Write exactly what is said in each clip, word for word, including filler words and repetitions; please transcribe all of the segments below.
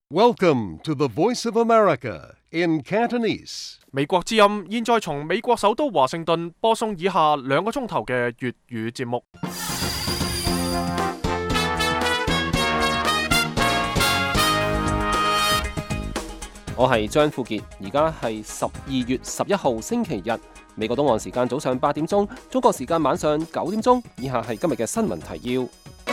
Welcome to the Voice of America in Cantonese. 美國之音現在從美國首都華盛頓播送以下兩個鐘頭嘅粵語節目。 我係張富傑，而家係十二月十一號星期日，美國東岸時間早上八點鐘，中國時間晚上九點鐘。以下係今日嘅新聞提要。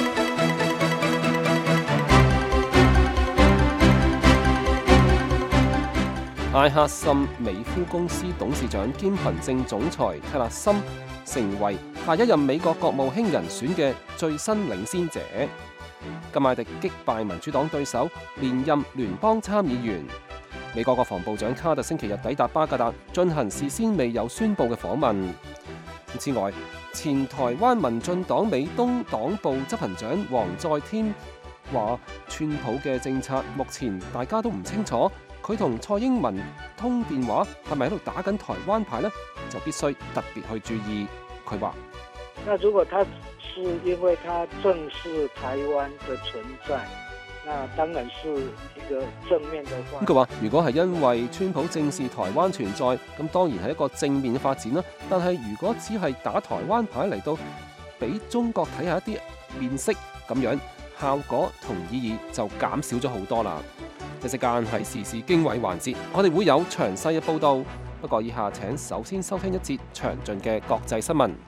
艾克森美孚公司董事長兼行政總裁泰勒森成為下一任美國國務卿人選嘅最新領先者。甘迺迪擊敗民主黨對手，連任聯邦參議員。美國國防部長卡特星期日抵達巴格達，進行事先未有宣佈嘅訪問。此外，前台灣民進黨美東黨部執行長黃載添話，川普嘅政策目前大家都唔清楚。佢同蔡英文通電話係咪喺度打緊台灣牌呢？就必須特別去注意。佢話： 那如果他是因為他正視台灣的存在，那當然是一個正面的話。 佢話：如果係因為川普正視台灣存在，咁當然係一個正面嘅發展啦。但係如果只係打台灣牌嚟到俾中國睇下一啲面色，咁樣效果同意義就減少咗好多啦。一時間係時事經緯環節，我哋會有詳細嘅報導。不過以下請首先收聽一節詳盡嘅國際新聞。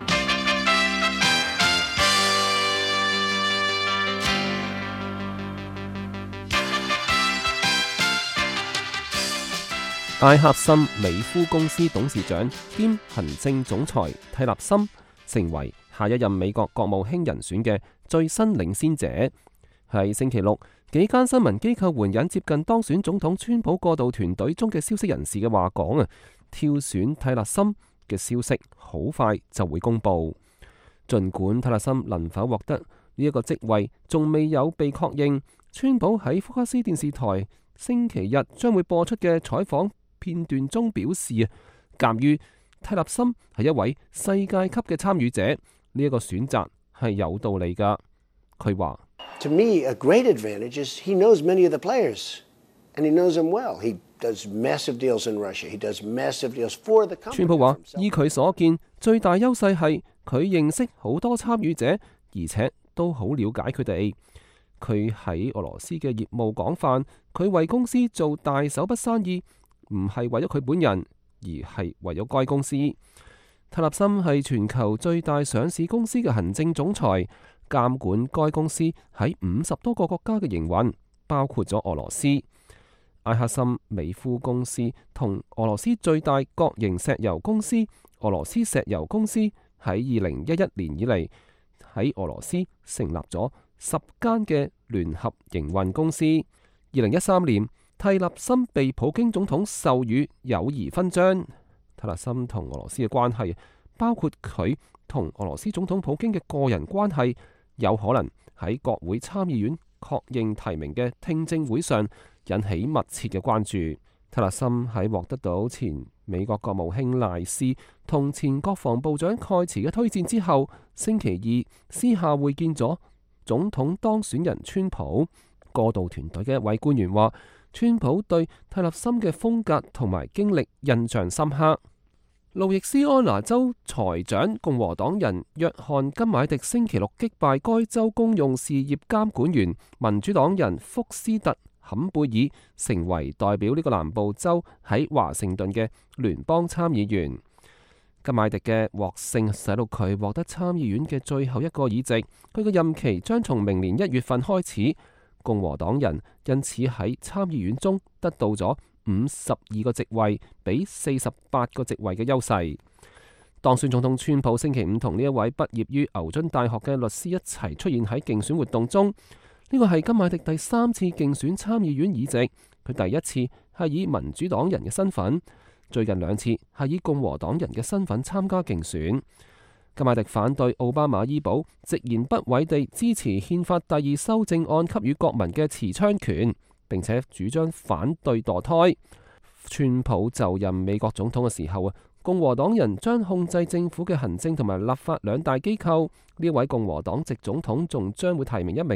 艾克森美孚公司董事長兼行政總裁泰勒森成為下一任美國國務卿人選嘅最新領先者。喺星期六，幾間新聞機構援引接近當選總統川普過渡團隊中嘅消息人士嘅話講啊，挑選泰勒森嘅消息好快就會公布。儘管泰勒森能否獲得呢一個職位仲未有被確認，川普喺福克斯電視台星期日將會播出嘅採訪片段中表示啊，鑑於泰勒森係一位世界級嘅參與者，呢、這、一個選擇係有道理㗎。佢話 ：To me, a great advantage is he knows many of the players, and he knows them well. He does massive deals in Russia. He does massive deals for the company. 川普話：依佢所見，最大優勢係佢認識好多參與者，而且都好了解佢哋。佢喺俄羅斯嘅業務廣泛，佢為公司做大手筆生意，唔係為咗佢本人，而係為咗該公司。泰勒森係全球最大上市公司嘅行政總裁，監管該公司喺五十多個國家嘅營運，包括咗俄羅斯。艾克森美孚公司同俄羅斯最大國營石油公司俄羅斯石油公司喺二零一一年以嚟喺俄羅斯成立咗十間嘅聯合營運公司。二零一三年，泰勒森被普京總統授予友誼勳章。泰勒森同俄羅斯嘅關係，包括佢同俄羅斯總統普京嘅個人關係，有可能喺國會參議院確認提名嘅聽證會上引起密切嘅關注。泰勒森喺獲得到前美國國務卿賴斯同前國防部長蓋茨嘅推薦之後，星期二私下會見咗總統當選人川普。過渡團隊嘅一位官員話，川普對泰勒森嘅風格同埋經歷印象深刻。路易斯安那州財長共和黨人約翰甘迺迪星期六擊敗該州公用事業監管員民主黨人福斯特坎貝爾，成為代表呢個南部州喺華盛頓嘅聯邦參議員。甘迺迪嘅獲勝使到佢獲得參議院嘅最後一個議席，佢嘅任期將從明年一月份開始。共和黨人因此喺參議院中得到咗五十二個席位，比四十八個席位嘅優勢。當選總統川普星期五同呢一位畢業於牛津大學嘅律師一齊出現喺競選活動中，呢個係甘迺迪第三次競選參議院議席。佢第一次係以民主黨人嘅身份，最近兩次係以共和黨人嘅身份參加競選。甘迺迪反對奧巴馬醫保，直言不諱地支持憲法第二修正案給予國民嘅持槍權，並且主張反對墮胎。川普就任美國總統嘅時候啊，共和黨人將控制政府嘅行政同埋立法兩大機構。呢位共和黨籍總統仲將會提名一名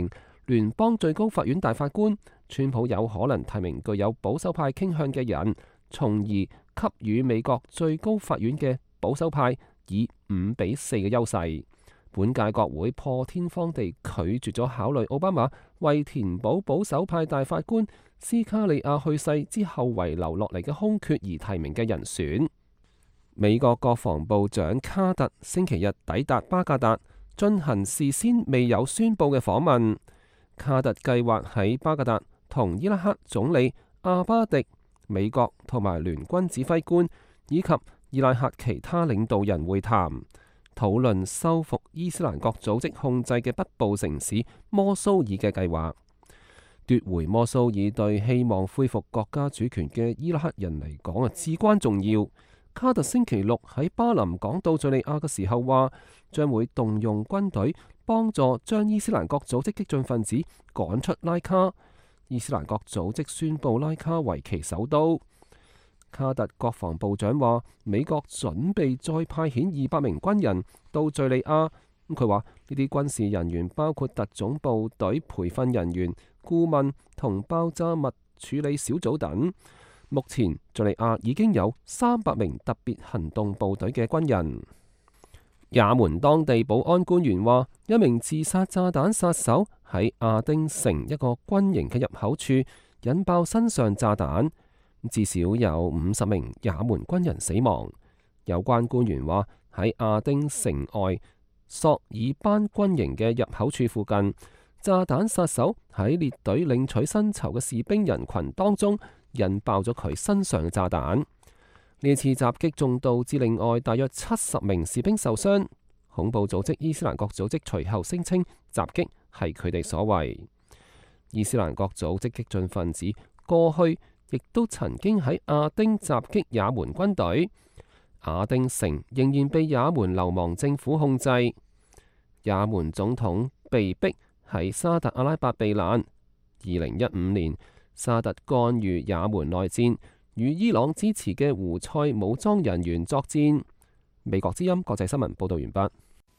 聯邦最高法院大法官，川普有可能提名具有保守派傾向嘅人，從而給予美國最高法院嘅保守派以五比四嘅優勢。本屆國會破天荒地拒絕咗考慮奧巴馬為填補保守派大法官斯卡利亞去世之後遺留落嚟嘅空缺而提名嘅人選。美國國防部長卡特星期日抵達巴格達，進行事先未有宣佈嘅訪問。卡特計劃喺巴格達同伊拉克總理阿巴迪、美國同埋聯軍指揮官以及伊拉克其他領導人會談，討論收復伊斯蘭國組織控制嘅北部城市摩蘇爾嘅計劃。奪回摩蘇爾對希望恢復國家主權嘅伊拉克人嚟講啊，至關重要。卡特星期六喺巴林講到敘利亞嘅時候話，將會動用軍隊幫助將伊斯蘭國組織激進分子趕出拉卡。伊斯蘭國組織宣布拉卡為其首都。卡特國防部長話，美國準備再派遣二百名軍人到敘利亞。咁佢話呢啲軍事人員包括特種部隊培訓人員、顧問同爆炸物處理小組等。目前敘利亞已經有三百名特別行動部隊嘅軍人。也門當地保安官員話，一名自殺炸彈殺手喺亞丁城一個軍營嘅入口處引爆身上炸彈，至少有五十名也門軍人死亡。有關官員話，喺亞丁城外索爾班軍營嘅入口處附近，炸彈殺手喺列隊領取薪酬嘅士兵人群當中引爆咗佢身上嘅炸彈。呢次襲擊仲導致另外大約七十名士兵受傷。恐怖組織伊斯蘭國組織隨後聲稱襲擊係佢哋所為。伊斯蘭國組織激進分子過去亦都曾經喺亞丁襲擊也門軍隊。亞丁城仍然被也門流亡政府控制。也門總統被逼喺沙特阿拉伯避難。二零一五年，沙特干預也門內戰，與伊朗支持嘅胡塞武裝人員作戰。美國之音國際新聞報道完畢。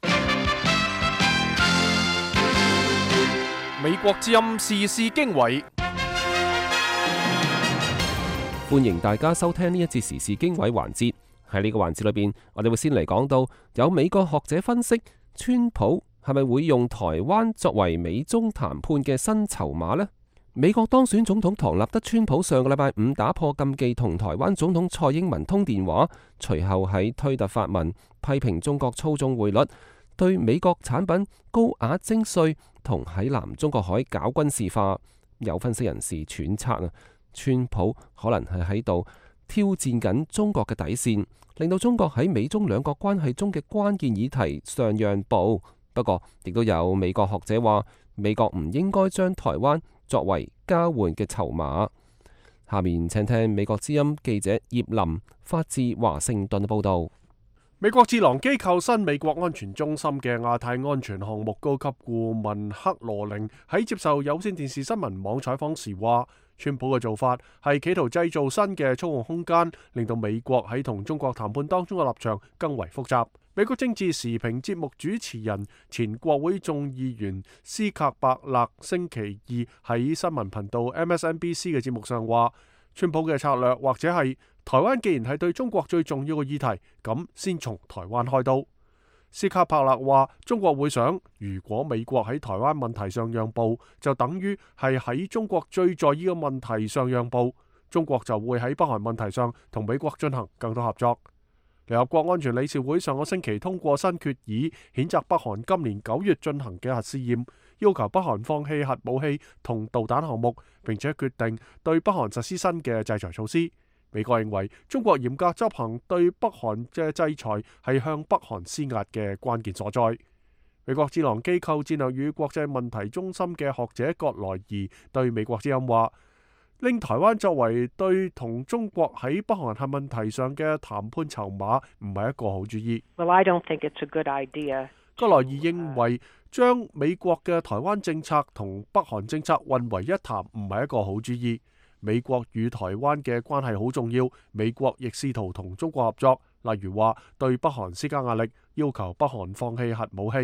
美國之音時事經緯， 歡迎大家收聽呢一節時事經緯環節。喺呢個環節裏邊，我哋會先嚟講到有美國學者分析，川普係咪會用台灣作為美中談判嘅新籌碼呢？美國當選總統唐納德川普上個禮拜五打破禁忌，同台灣總統蔡英文通電話，隨後喺推特發文批評中國操縱匯率，對美國產品高額徵稅同喺南中國海搞軍事化。有分析人士揣測啊，川普可能係喺度挑戰緊中國嘅底線，令到中國喺美中兩國關係中嘅關鍵議題上讓步。不過，亦都有美國學者話，美國唔應該將台灣作為交換嘅籌碼。下面請聽美國之音記者葉林發自華盛頓嘅報道。 美國智囊機構新美國安全中心嘅亞太安全項目高級顧問克羅寧喺接受有線電視新聞網採訪時話，川普嘅做法係企圖製造新嘅操控空間，令到美國喺同中國談判當中嘅立場更為複雜。美國政治時評節目主持人、前國會眾議員斯卡伯勒星期二喺新聞頻道 M S N B C 嘅節目上話，川普嘅策略或者係台灣既然係對中國最重要嘅議題，咁先從台灣開刀。斯卡伯勒話，中國會想，如果美國喺台灣問題上讓步，就等於係喺中國最在意嘅問題上讓步，中國就會喺北韓問題上同美國進行更多合作。聯合國安全理事會上個星期通過新決議，譴責北韓今年九月進行嘅核試驗，要求北韓放棄核武器同導彈項目，並且決定對北韓實施新嘅制裁措施。美國認為中國嚴格執行對北韓嘅制裁係向北韓施壓嘅關鍵所在。美國智囊機構戰略與國際問題中心嘅學者葛萊儀對美國之音話，令台灣作為對同中國喺北韓核問題上嘅談判籌碼唔係一個好主意。 Well, I don't think it's a good idea. 葛萊儀認為將美國嘅台灣政策同北韓政策混為一談唔係一個好主意。美國與台灣嘅關係好重要，美國亦試圖同中國合作，例如話對北韓施加壓力，要求北韓放棄核武器。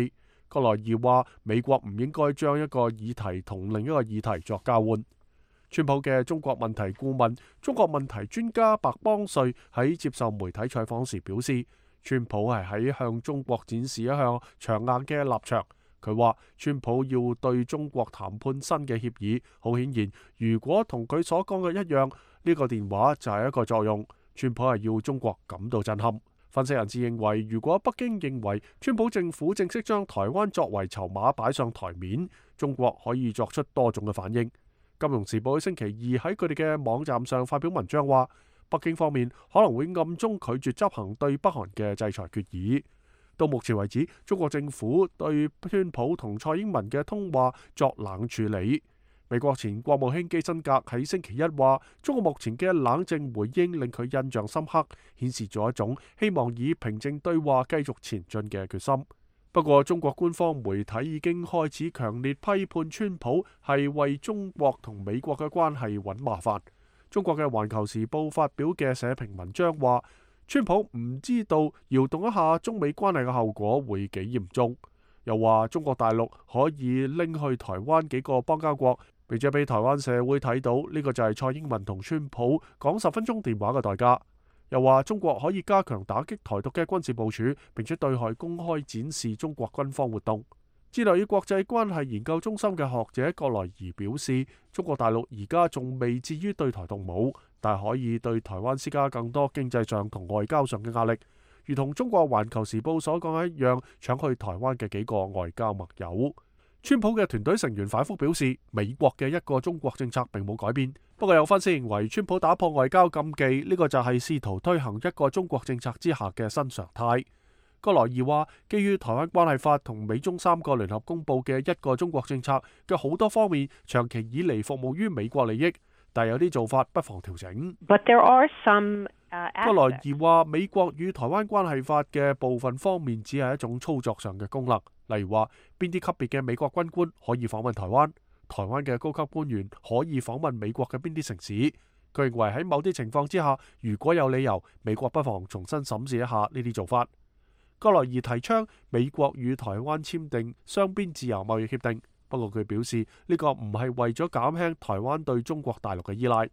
葛萊爾話美國唔應該將一個議題同另一個議題作交換。川普嘅中國問題顧問、中國問題專家白邦瑞喺接受媒體採訪時表示，川普係喺向中國展示一項強硬嘅立場。佢話川普要對中國談判新嘅協議，好顯然，如果同佢所講嘅一樣，呢個電話就係一個作用。川普係要中國感到震撼。分析人士認為，如果北京認為川普政府正式將台灣作為籌碼擺上台面，中國可以作出多種嘅反應。金融時報喺星期二喺佢哋嘅網站上發表文章話，北京方面可能會暗中拒絕執行對北韓嘅制裁決議。到目前為止，中國政府對川普同蔡英文嘅通話作冷處理。美國前國務卿基辛格喺星期一話，中國目前嘅冷靜回應令佢印象深刻，顯示咗一種希望以平靜對話繼續前進嘅決心。不過，中國官方媒體已經開始強烈批判川普係為中國同美國嘅關係揾麻煩。中國嘅《環球時報》發表嘅社評文章話，川普唔知道搖動一下中美關係嘅後果會幾嚴重，又話中國大陸可以拎去台灣幾個邦交國，並且俾台灣社會睇到呢個就係蔡英文同川普講十分鐘電話嘅代價。又話中國可以加強打擊台獨嘅軍事部署，並且對外公開展示中國軍方活動。致力於國際關係研究中心嘅學者葛萊儀表示，中國大陸而家仲未至於對台動武，但可以對台灣施加更多經濟上同外交上嘅壓力，如同中國環球時報所講一樣，搶去台灣嘅幾個外交盟友。川普嘅團隊成員反覆表示，美國嘅一個中國政策並冇改變。不過有分析認為，川普打破外交禁忌，呢、這個就係試圖推行一個中國政策之下嘅新常態。葛萊爾話，基於台灣關係法同美中三個聯合公佈嘅一個中國政策嘅好多方面，長期以嚟服務於美國利益，但有啲做法不妨調整。 But there are some, uh, 葛萊爾話，美國與台灣關係法嘅部分方面只係一種操作上嘅功能，例如話邊啲級別嘅美國軍官可以訪問台灣，台灣嘅高級官員可以訪問美國嘅邊啲城市。佢認為喺某啲情況之下，如果有理由，美國不妨重新審視一下呢啲做法。葛萊爾提倡美國與台灣簽訂雙邊自由貿易協定，不過佢表示呢、這個唔係為咗減輕台灣對中國大陸嘅依賴。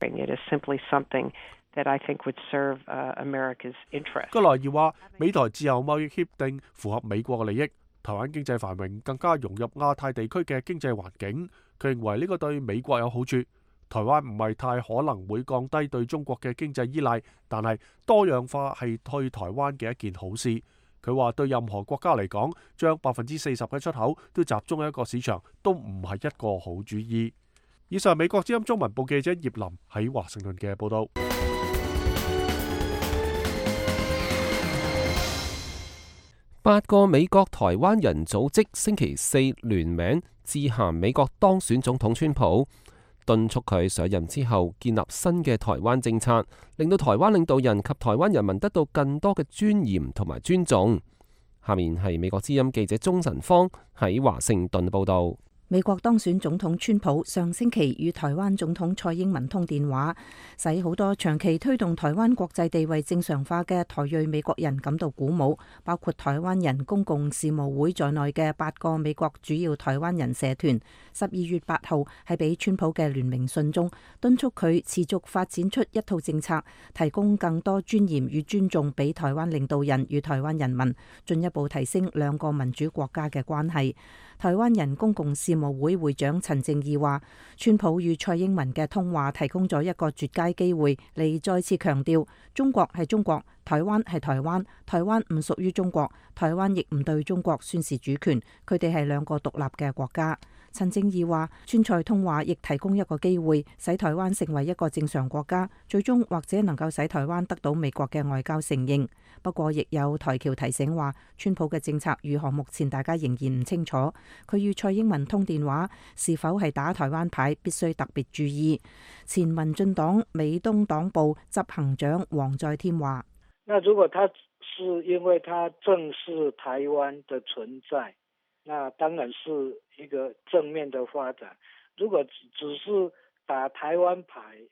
葛萊爾話，美台自由貿易協定符合美國嘅利益，台灣經濟繁榮更加融入亞太地區嘅經濟環境。佢認為呢個對美國有好處，台灣唔係太可能會降低對中國嘅經濟依賴，但係多樣化係對台灣嘅一件好事。佢話對任何國家嚟講，將百分之四十嘅出口都集中喺一個市場，都唔係一個好主意。以上美國之音中文部記者葉林喺華盛頓嘅報道。 八個美國台灣人組織星期四聯名致函美國當選總統川普，敦促佢上任之後建立新嘅台灣政策，令到台灣領導人及台灣人民得到更多嘅尊嚴同埋尊重。下面係美國之音記者鍾晨芳喺華盛頓報道。 美國當選總統川普上星期與台灣總統蔡英文通電話，使好多長期推動台灣國際地位正常化嘅台裔美國人感到鼓舞，包括台灣人公共事務會在內嘅八個美國主要台灣人社團，十二月八號喺俾川普嘅聯名信中，敦促佢持續發展出一套政策，提供更多尊嚴與尊重俾台灣領導人與台灣人民，進一步提升兩個民主國家嘅關係。台灣人公共事務會會長陳正義話，川普與蔡英文嘅通話提供咗一個絕佳機會嚟再次強調中國係中國，台灣係台灣，台灣唔屬於中國，台灣亦唔對中國宣示主權，佢哋係兩個獨立嘅國家。陳正義話，川蔡通話亦提供一個機會，使台灣成為一個正常國家，最終或者能夠使台灣得到美國嘅外交承認。不過，亦有台僑提醒話，川普嘅政策如何，目前大家仍然唔清楚。佢與蔡英文通電話，是否係打台灣牌，必須特別注意。前民進黨美東黨部執行長黃在天話： 那如果他是因為他正視台灣的存在，那當然是一個正面的發展。如果只是打台灣牌，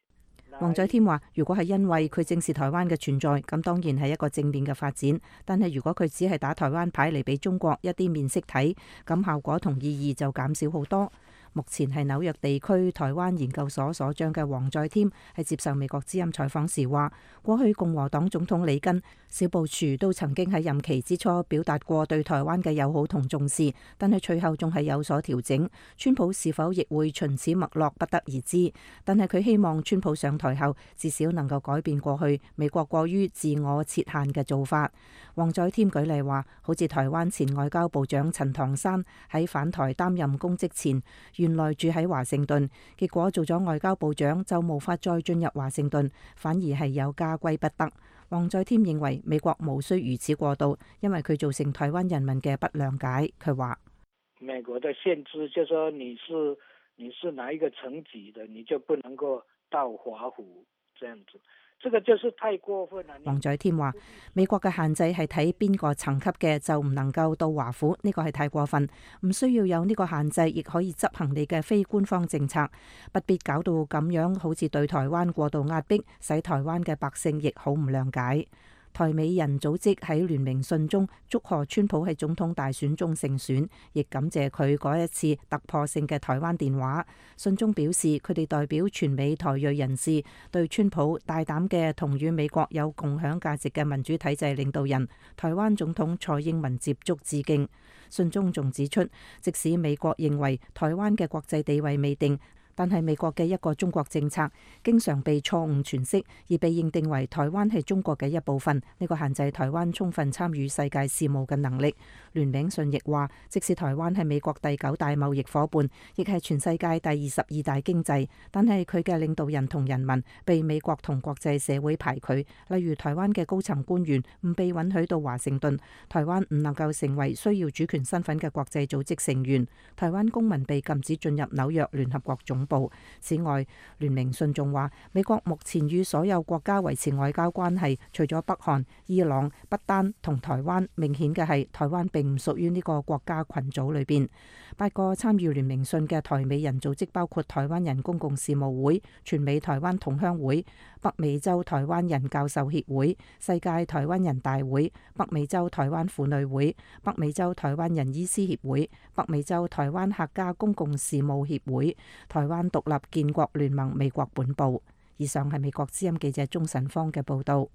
王在添話，如果係因為佢正視台灣嘅存在，咁當然係一個正面嘅發展。但係如果佢只係打台灣牌嚟俾中國一啲面色睇，咁效果同意義就減少好多。目前係紐約地區台灣研究所所長嘅王在添係接受美國之音採訪時話，過去共和黨總統里根、小布殊都曾經喺任期之初表達過對台灣嘅友好同重視，但係隨後仲係有所調整。川普是否亦會循此脈絡，不得而知。但係佢希望川普上台後至少能夠改變過去美國過於自我設限嘅做法。王在添舉例話，好似台灣前外交部長陳唐山喺返台擔任公職前，原來住喺華盛頓，結果做咗外交部長就無法再進入華盛頓，反而係有家歸不得。王在添認為美國無需如此過度，因為佢造成台灣人民嘅不諒解。佢話： 美國的限制就說你是你是哪一個層級的，你就不能夠到華府這樣子。這個就是太過分啦。 王在添話：美國嘅限制係睇邊個層級嘅就唔能夠到華府，呢個係太過分，唔需要有呢個限制，亦可以執行你嘅非官方政策，不必搞到咁樣，好似對台灣過度壓迫，使台灣嘅百姓亦好唔諒解。台美人組織喺聯名信中祝賀川普喺總統大選中勝選，亦感謝佢嗰一次突破性嘅台灣電話。信中表示，佢哋代表全美台裔人士對川普大膽嘅同與美國有共享價值嘅民主體制領導人台灣總統蔡英文接觸致敬。信中仲指出，即使美國認為台灣嘅國際地位未定，但係美國嘅一個中國政策經常被錯誤詮釋，而被認定為台灣係中國嘅一部分，呢個限制台灣充分參與世界事務嘅能力。聯名信亦話，即使台灣係美國第九大貿易夥伴，亦係全世界第二十二大經濟，但係佢嘅領導人同人民被美國同國際社會排拒，例如台灣嘅高層官員唔被允許到華盛頓，台灣唔能夠成為需要主權身份嘅國際組織成員，台灣公民被禁止進入紐約聯合國總部。此外，聯名信仲話，美國目前與所有國家維持外交關係，除咗北韓、伊朗、不丹同台灣，明顯嘅係台灣並唔屬於呢個國家群組裏邊。八個參與聯名信嘅台美人組織包括台灣人公共事務會、全美台灣同鄉會、北美洲台灣人教授協會、世界台灣人大會、北美洲台灣婦女會、北美洲台灣人醫師協會、北美洲台灣客家公共事務協會、台灣獨立建國聯盟美國本部。以上係美國之音記者鍾晨芳嘅報道。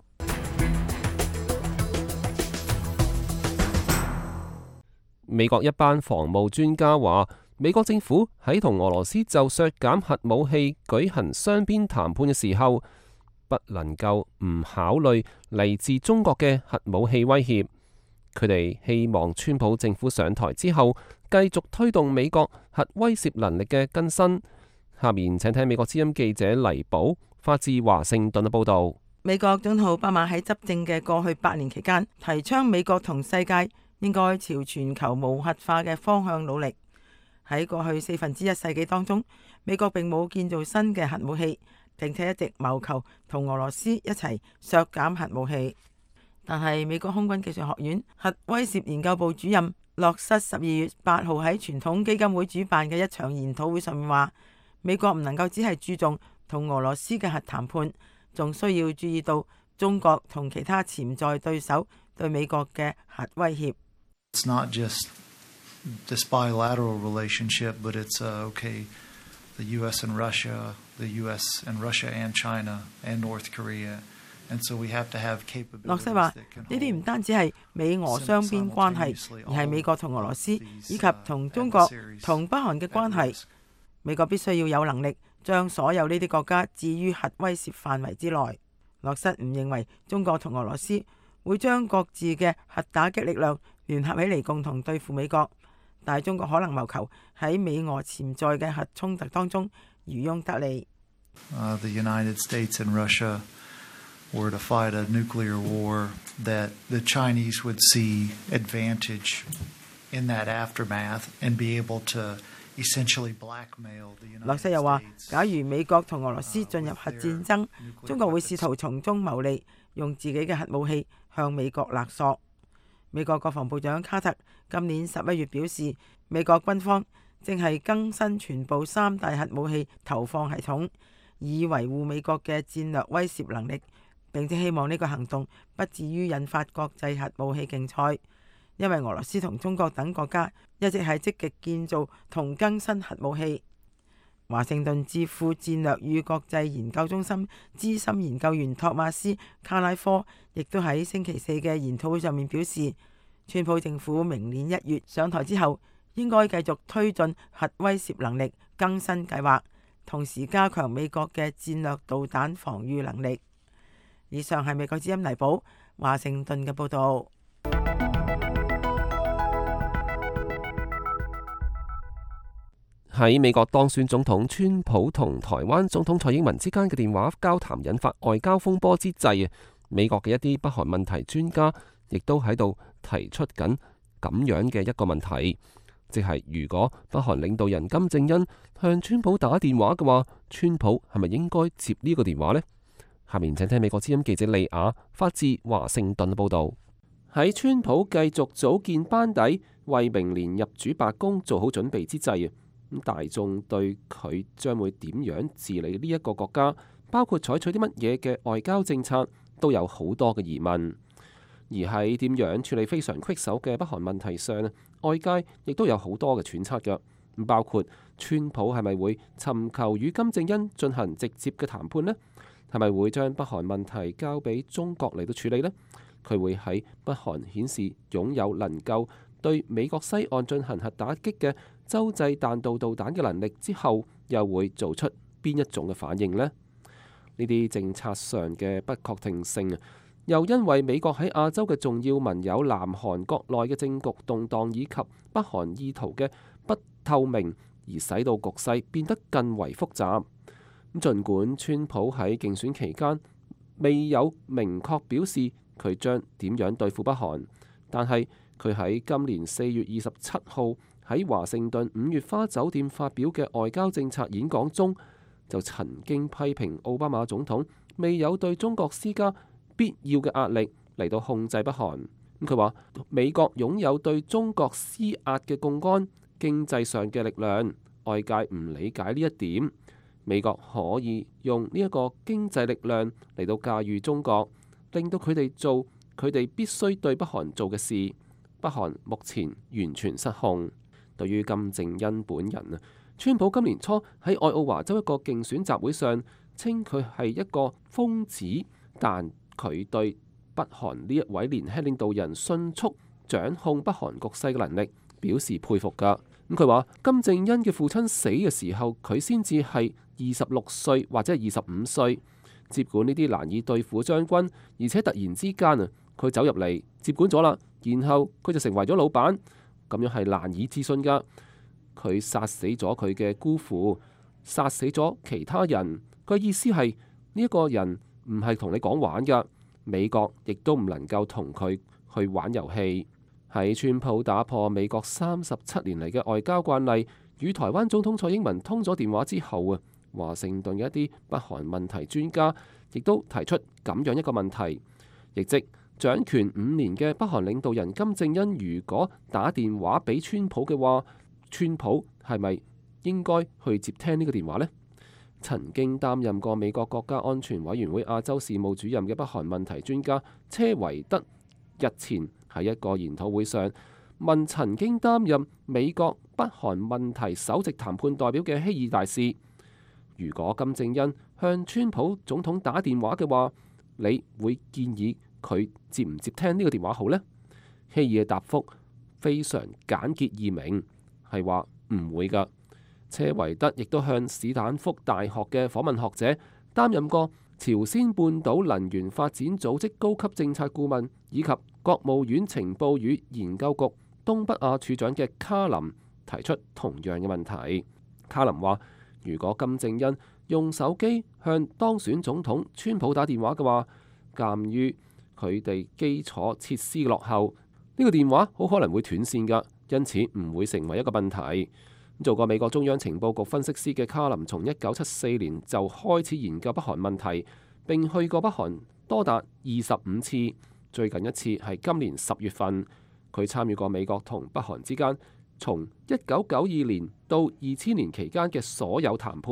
美國一班防務專家話，美國政府喺同俄羅斯就削減核武器舉行雙邊談判嘅時候，不能夠唔考慮嚟自中國嘅核武器威脅。佢哋希望川普政府上台之後，繼續推動美國核威懾能力嘅更新。下面請聽美國之音記者黎寶發自華盛頓嘅報道。 美國總統奧巴馬喺執政嘅過去八年期間，提倡美國同世界應該朝全球無核化嘅方向努力。喺過去四分之一世紀當中，美國並冇建造新嘅核武器，並且一直謀求同俄羅斯一齊削減核武器。但係美國空軍技術學院核威懾研究部主任洛瑟十二月八號喺傳統基金會主辦嘅一場研討會上面話，美國唔能夠只係注重同俄羅斯嘅核談判，仲需要注意到中國同其他潛在對手對美國嘅核威脅。 It's not just this bilateral relationship, but it's uh, okay, the U S and Russia, the U S and Russia and China and North Korea, and so we have to have capabilities. 洛瑟話：呢啲唔單止係美俄雙邊關係，而係美國同俄羅斯以及同中國同北韓嘅關係。美國必須要有能力將所有呢啲國家置於核威懾範圍之內。洛瑟唔認為中國同俄羅斯會將各自嘅核打擊力量聯合起嚟共同對付美國，但係中國可能謀求喺美俄潛在嘅核衝突當中漁翁得利。 Uh, the United States and Russia were to fight a nuclear war, that the Chinese would see advantage in that aftermath and be able to essentially blackmail the United States. 洛瑟又話：假如美國同俄羅斯進入核戰爭，中國會試圖從中牟利，用自己嘅核武器向美國勒索。美國國防部長卡特今年十一月表示，美國軍方正係更新全部三大核武器投放系統， 以維護美國嘅戰略威懾能力，並且希望呢個行動不至於引發國際核武器競賽，因為俄羅斯同中國等國家一直係積極建造同更新核武器。華盛頓智庫戰略與國際研究中心資深研究員托馬斯卡拉科亦都喺星期四嘅研討會上面表示，川普政府明年一月上台之後，應該繼續推進核威懾能力更新計劃，同時加強美國嘅戰略導彈防禦能力。以上係美國之音黎寶華盛頓嘅報道。 喺美國當選總統川普同台灣總統蔡英文之間嘅電話交談引發外交風波之際，美國嘅一啲北韓問題專家亦都喺度提出緊咁樣嘅一個問題，即係如果北韓領導人金正恩向川普打電話嘅話，川普係咪應該接呢個電話呢？下面請聽美國之音記者利亞發自華盛頓嘅報道。喺川普繼續組建班底，為明年入主白宮做好準備之際，大眾對佢將會點樣治理呢一個國家，包括採取啲乜嘢嘅外交政策，都有好多嘅疑問。而喺點樣處理非常棘手嘅北韓問題上，外界亦都有好多嘅揣測嘅，包括川普係咪會尋求與金正恩進行直接嘅談判呢？係咪會將北韓問題交俾中國嚟到處理呢？佢會喺北韓顯示擁有能夠對美國西岸進行核打擊嘅洲際彈道導彈嘅能力之後，又會做出邊一種嘅反應呢？呢啲政策上嘅不確定性，又因為美國喺亞洲嘅重要盟友南韓國內嘅政局動盪，以及北韓意圖嘅不透明，而使到局勢變得更為複雜。咁儘管川普喺競選期間未有明確表示佢將點樣對付北韓，但係佢喺今年四月二十七號喺華盛頓五月花酒店發表嘅外交政策演講中，就曾經批評奧巴馬總統未有對中國施加必要嘅壓力嚟到控制北韓。咁佢話美國擁有對中國施壓嘅槓桿經濟上嘅力量，外界唔理解呢一點。美國可以用呢一個經濟力量嚟到駕馭中國，令到佢哋做佢哋必須對北韓做嘅事。北韓目前完全失控。對於金正恩本人啊，川普今年初喺愛奧華州一個競選集會上稱佢係一個瘋子，但佢對北韓呢一位年輕領導人迅速掌控北韓局勢嘅能力表示佩服㗎。咁佢話金正恩嘅父親死嘅時候，佢先至係二十六歲或者係二十五歲，接管呢啲難以對付嘅將軍，而且突然之間啊，佢走入嚟接管咗啦，然後佢就成為咗老闆，咁樣係難以置信㗎。佢殺死咗佢嘅姑父，殺死咗其他人。佢意思係呢一個人唔係同你講玩㗎，美國亦都唔能夠同佢去玩遊戲。喺川普打破美國三十七年嚟嘅外交慣例，與台灣總統蔡英文通咗電話之後啊，華盛頓嘅一啲北韓問題專家亦都提出咁樣一個問題，亦即掌權五年嘅北韓領導人金正恩如果打電話俾川普嘅話，川普係咪應該去接聽呢個電話呢？曾經擔任過美國國家安全委員會亞洲事務主任嘅北韓問題專家車維德日前喺一個研討會上問曾經擔任美國北韓問題首席談判代表嘅希爾大使，如果金正恩向川普總統打電話嘅話，你會建議佢接唔接聽呢個電話好呢？希爾嘅答覆非常簡潔易明，係話唔會㗎。車維德亦都向史坦福大學嘅訪問學者、擔任過朝鮮半島能源發展組織高級政策顧問以及國務院情報與研究局東北亞處長嘅卡林提出同樣嘅問題。卡林話：如果金正恩用手機向當選總統川普打電話嘅話，鑑於佢哋基礎設施落後，呢個電話好可能會斷線㗎，因此唔會成為一個問題。做過美國中央情報局分析師嘅卡林，從一九七四年就開始研究北韓問題，並去過北韓多達二十五次。最近一次係今年十月份，佢參與過美國同北韓之間從一九九二年到二千年期間嘅所有談判，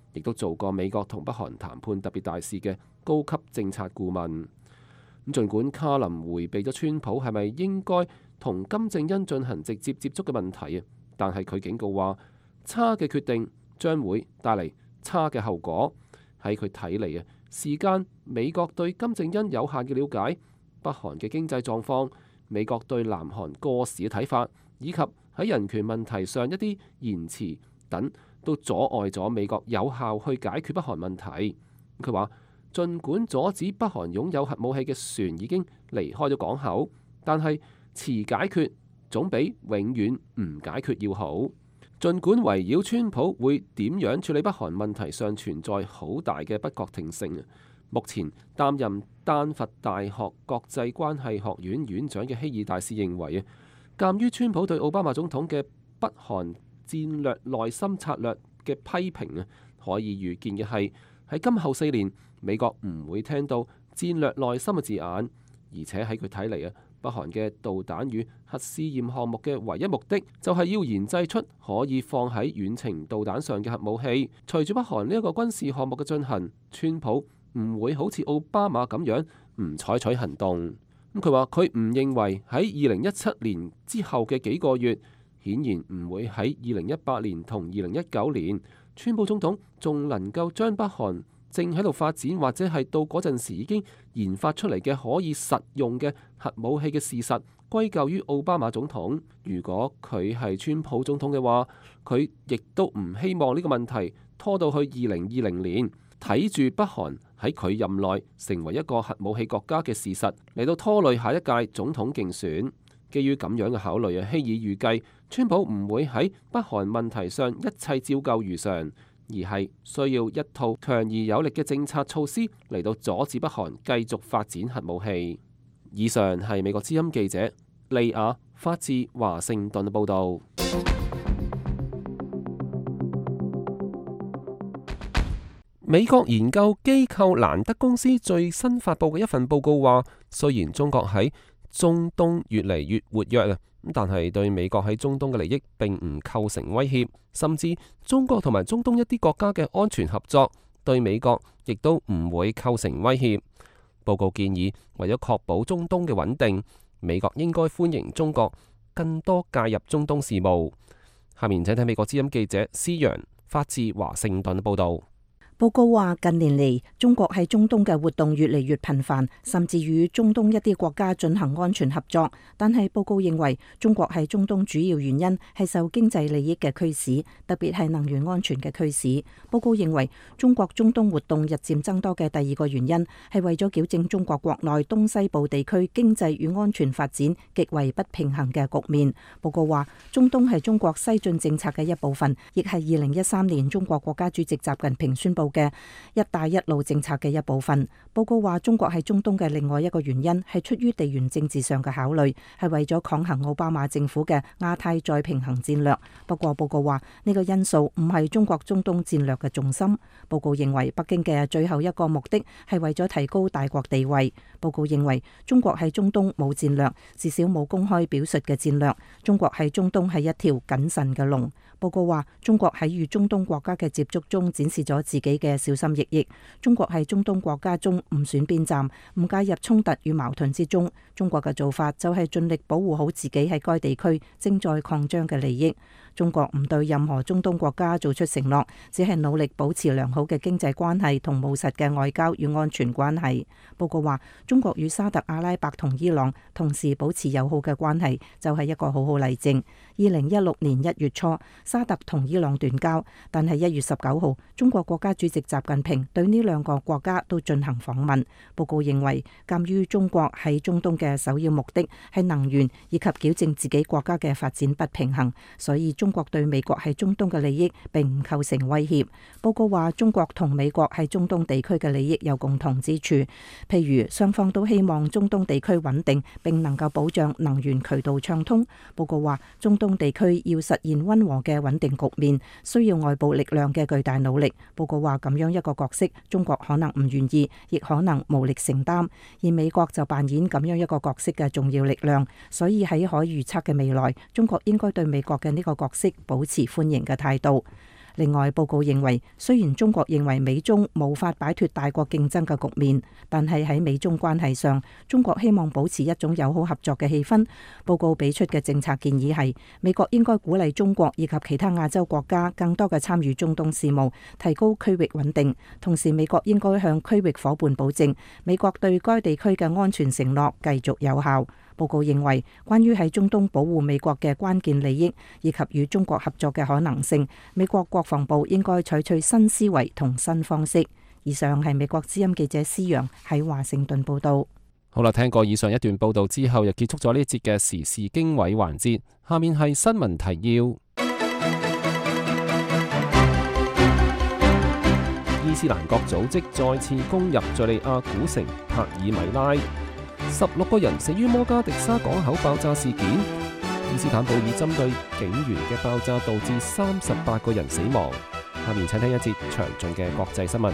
亦都做過美國同北韓談判特別大使嘅高級政策顧問。咁儘管卡林迴避咗川普係咪應該同金正恩進行直接接觸嘅問題啊，但係佢警告話，差嘅決定將會帶嚟差嘅後果。喺佢睇嚟啊，時間美國對金正恩有限嘅了解，北韓嘅經濟狀況，美國對南韓過時嘅睇法，以及喺人權問題上一啲言辭等，都阻礙咗美國有效去解決北韓問題。佢話，儘管阻止北韓擁有核武器嘅船已經離開咗港口，但係遲解決總比永遠唔解決要好。儘管圍繞川普會點樣處理北韓問題上存在好大嘅不確定性，目前擔任丹佛大學國際關係學院院長嘅希爾大使認為啊，鑑於川普對奧巴馬總統嘅北韓戰略內心策略嘅批評啊，可以預見嘅係喺今後四年，美國唔會聽到戰略內心嘅字眼，而且喺佢睇嚟啊，北韓嘅導彈與核試驗項目嘅唯一目的就係要研製出可以放喺遠程導彈上嘅核武器。隨住北韓呢一個軍事項目嘅進行，川普唔會好似奧巴馬咁樣唔採取行動。咁佢話佢唔認為喺二零一七年之後嘅幾個月，顯然唔會喺二零一八年同二零一九年，川普總統仲能夠將北韓正喺度發展或者係到嗰陣時已經研發出嚟嘅可以實用嘅核武器嘅事實歸咎於奧巴馬總統。如果佢係川普總統嘅話，佢亦都唔希望呢個問題拖到去二零二零年，睇住北韓喺佢任內成為一個核武器國家嘅事實嚟到拖累下一屆總統競選。基於咁樣嘅考慮啊，希爾預計川普唔會喺北韓問題上一切照舊如常，而係需要一套強而有力嘅政策措施嚟到阻止北韓繼續發展核武器。以上係美國之音記者利亞發自華盛頓嘅報導。美國研究機構蘭德公司最新發佈嘅一份報告話，雖然中國喺中東越嚟越活躍啊，但係對美國喺中東嘅利益並唔構成威脅，甚至中國同埋中東一啲國家嘅安全合作對美國亦都唔會構成威脅。報告建議，為咗確保中東嘅穩定，美國應該歡迎中國更多介入中東事務。下面請睇美國之音記者施陽發自華盛頓嘅報道。 報告話，近年嚟中國喺中東嘅活動越嚟越頻繁，甚至與中東一啲國家進行安全合作。但係報告認為，中國喺中東主要原因係受經濟利益嘅驅使，特別係能源安全嘅驅使。報告認為，中國中東活動日漸增多嘅第二個原因係為咗矯正中國國內東西部地區經濟與安全發展極為不平衡嘅局面。報告話，中東係中國西進政策嘅一部分，亦係二零一三年中國國家主席習近平宣布嘅一帶一路政策嘅一部分。報告話，中國喺中東嘅另外一個原因係出於地緣政治上嘅考慮，係為咗抗衡奧巴馬政府嘅亞太再平衡戰略。不過報告話，呢個因素唔係中國中東戰略嘅重心。報告認為，北京嘅最後一個目的係為咗提高大國地位。報告認為，中國喺中東冇戰略，至少冇公開表述嘅戰略。中國喺中東係一條謹慎嘅龍。報告話，中國喺與中東國家嘅接觸中展示咗自己嘅小心翼翼。中國喺中東國家中唔選邊站，唔介入衝突與矛盾之中。中國嘅做法就係盡力保護好自己喺該地區正在擴張嘅利益。中國唔對任何中東國家做出承諾，只係努力保持良好嘅經濟關係同務實嘅外交與安全關係。報告話，中國與沙特阿拉伯同伊朗同時保持友好嘅關係，就係一個好好例證。二零一六年一月初，沙特同伊朗斷交，但係一月十九號，中國國家主席習近平對呢兩個國家都進行訪問。報告認為，鑑於中國喺中東嘅首要目的係能源以及矯正自己國家嘅發展不平衡，所以中國對美國喺中東嘅利益並唔構成威脅。報告話，中國同美國喺中東地區嘅利益有共同之處，譬如雙方都希望中東地區穩定並能夠保障能源渠道暢通。報告話，中東地區要實現溫和嘅穩定局面，需要外部力量嘅巨大努力。報告話，咁樣一個角色，中國可能唔願意，亦可能無力承擔，而美國就扮演咁樣一個角色嘅重要力量。所以喺可預測嘅未來，中國應該對美國嘅呢個角色保持歡迎嘅態度。 另外，報告認為，雖然中國認為美中無法擺脫大國競爭嘅局面，但係喺美中關係上，中國希望保持一種友好合作嘅氣氛。報告俾出嘅政策建議係，美國應該鼓勵中國以及其他亞洲國家更多嘅參與中東事務，提高區域穩定。同時，美國應該向區域夥伴保證，美國對該地區嘅安全承諾繼續有效。報告認為，關於喺中東保護美國嘅關鍵利益以及與中國合作嘅可能性，美國國防部應該採取新思維同新方式。以上係美國之音記者施陽喺華盛頓報道。 好啦，聽過以上一段報道之後，又結束咗呢一節嘅時事經緯環節。下面係新聞提要。伊斯蘭國組織再次攻入敘利亞古城帕爾米拉。十六個人死於摩加迪沙港口爆炸事件。伊斯坦布爾針對警員嘅爆炸導致三十八個人死亡。下面請聽一節詳盡嘅國際新聞。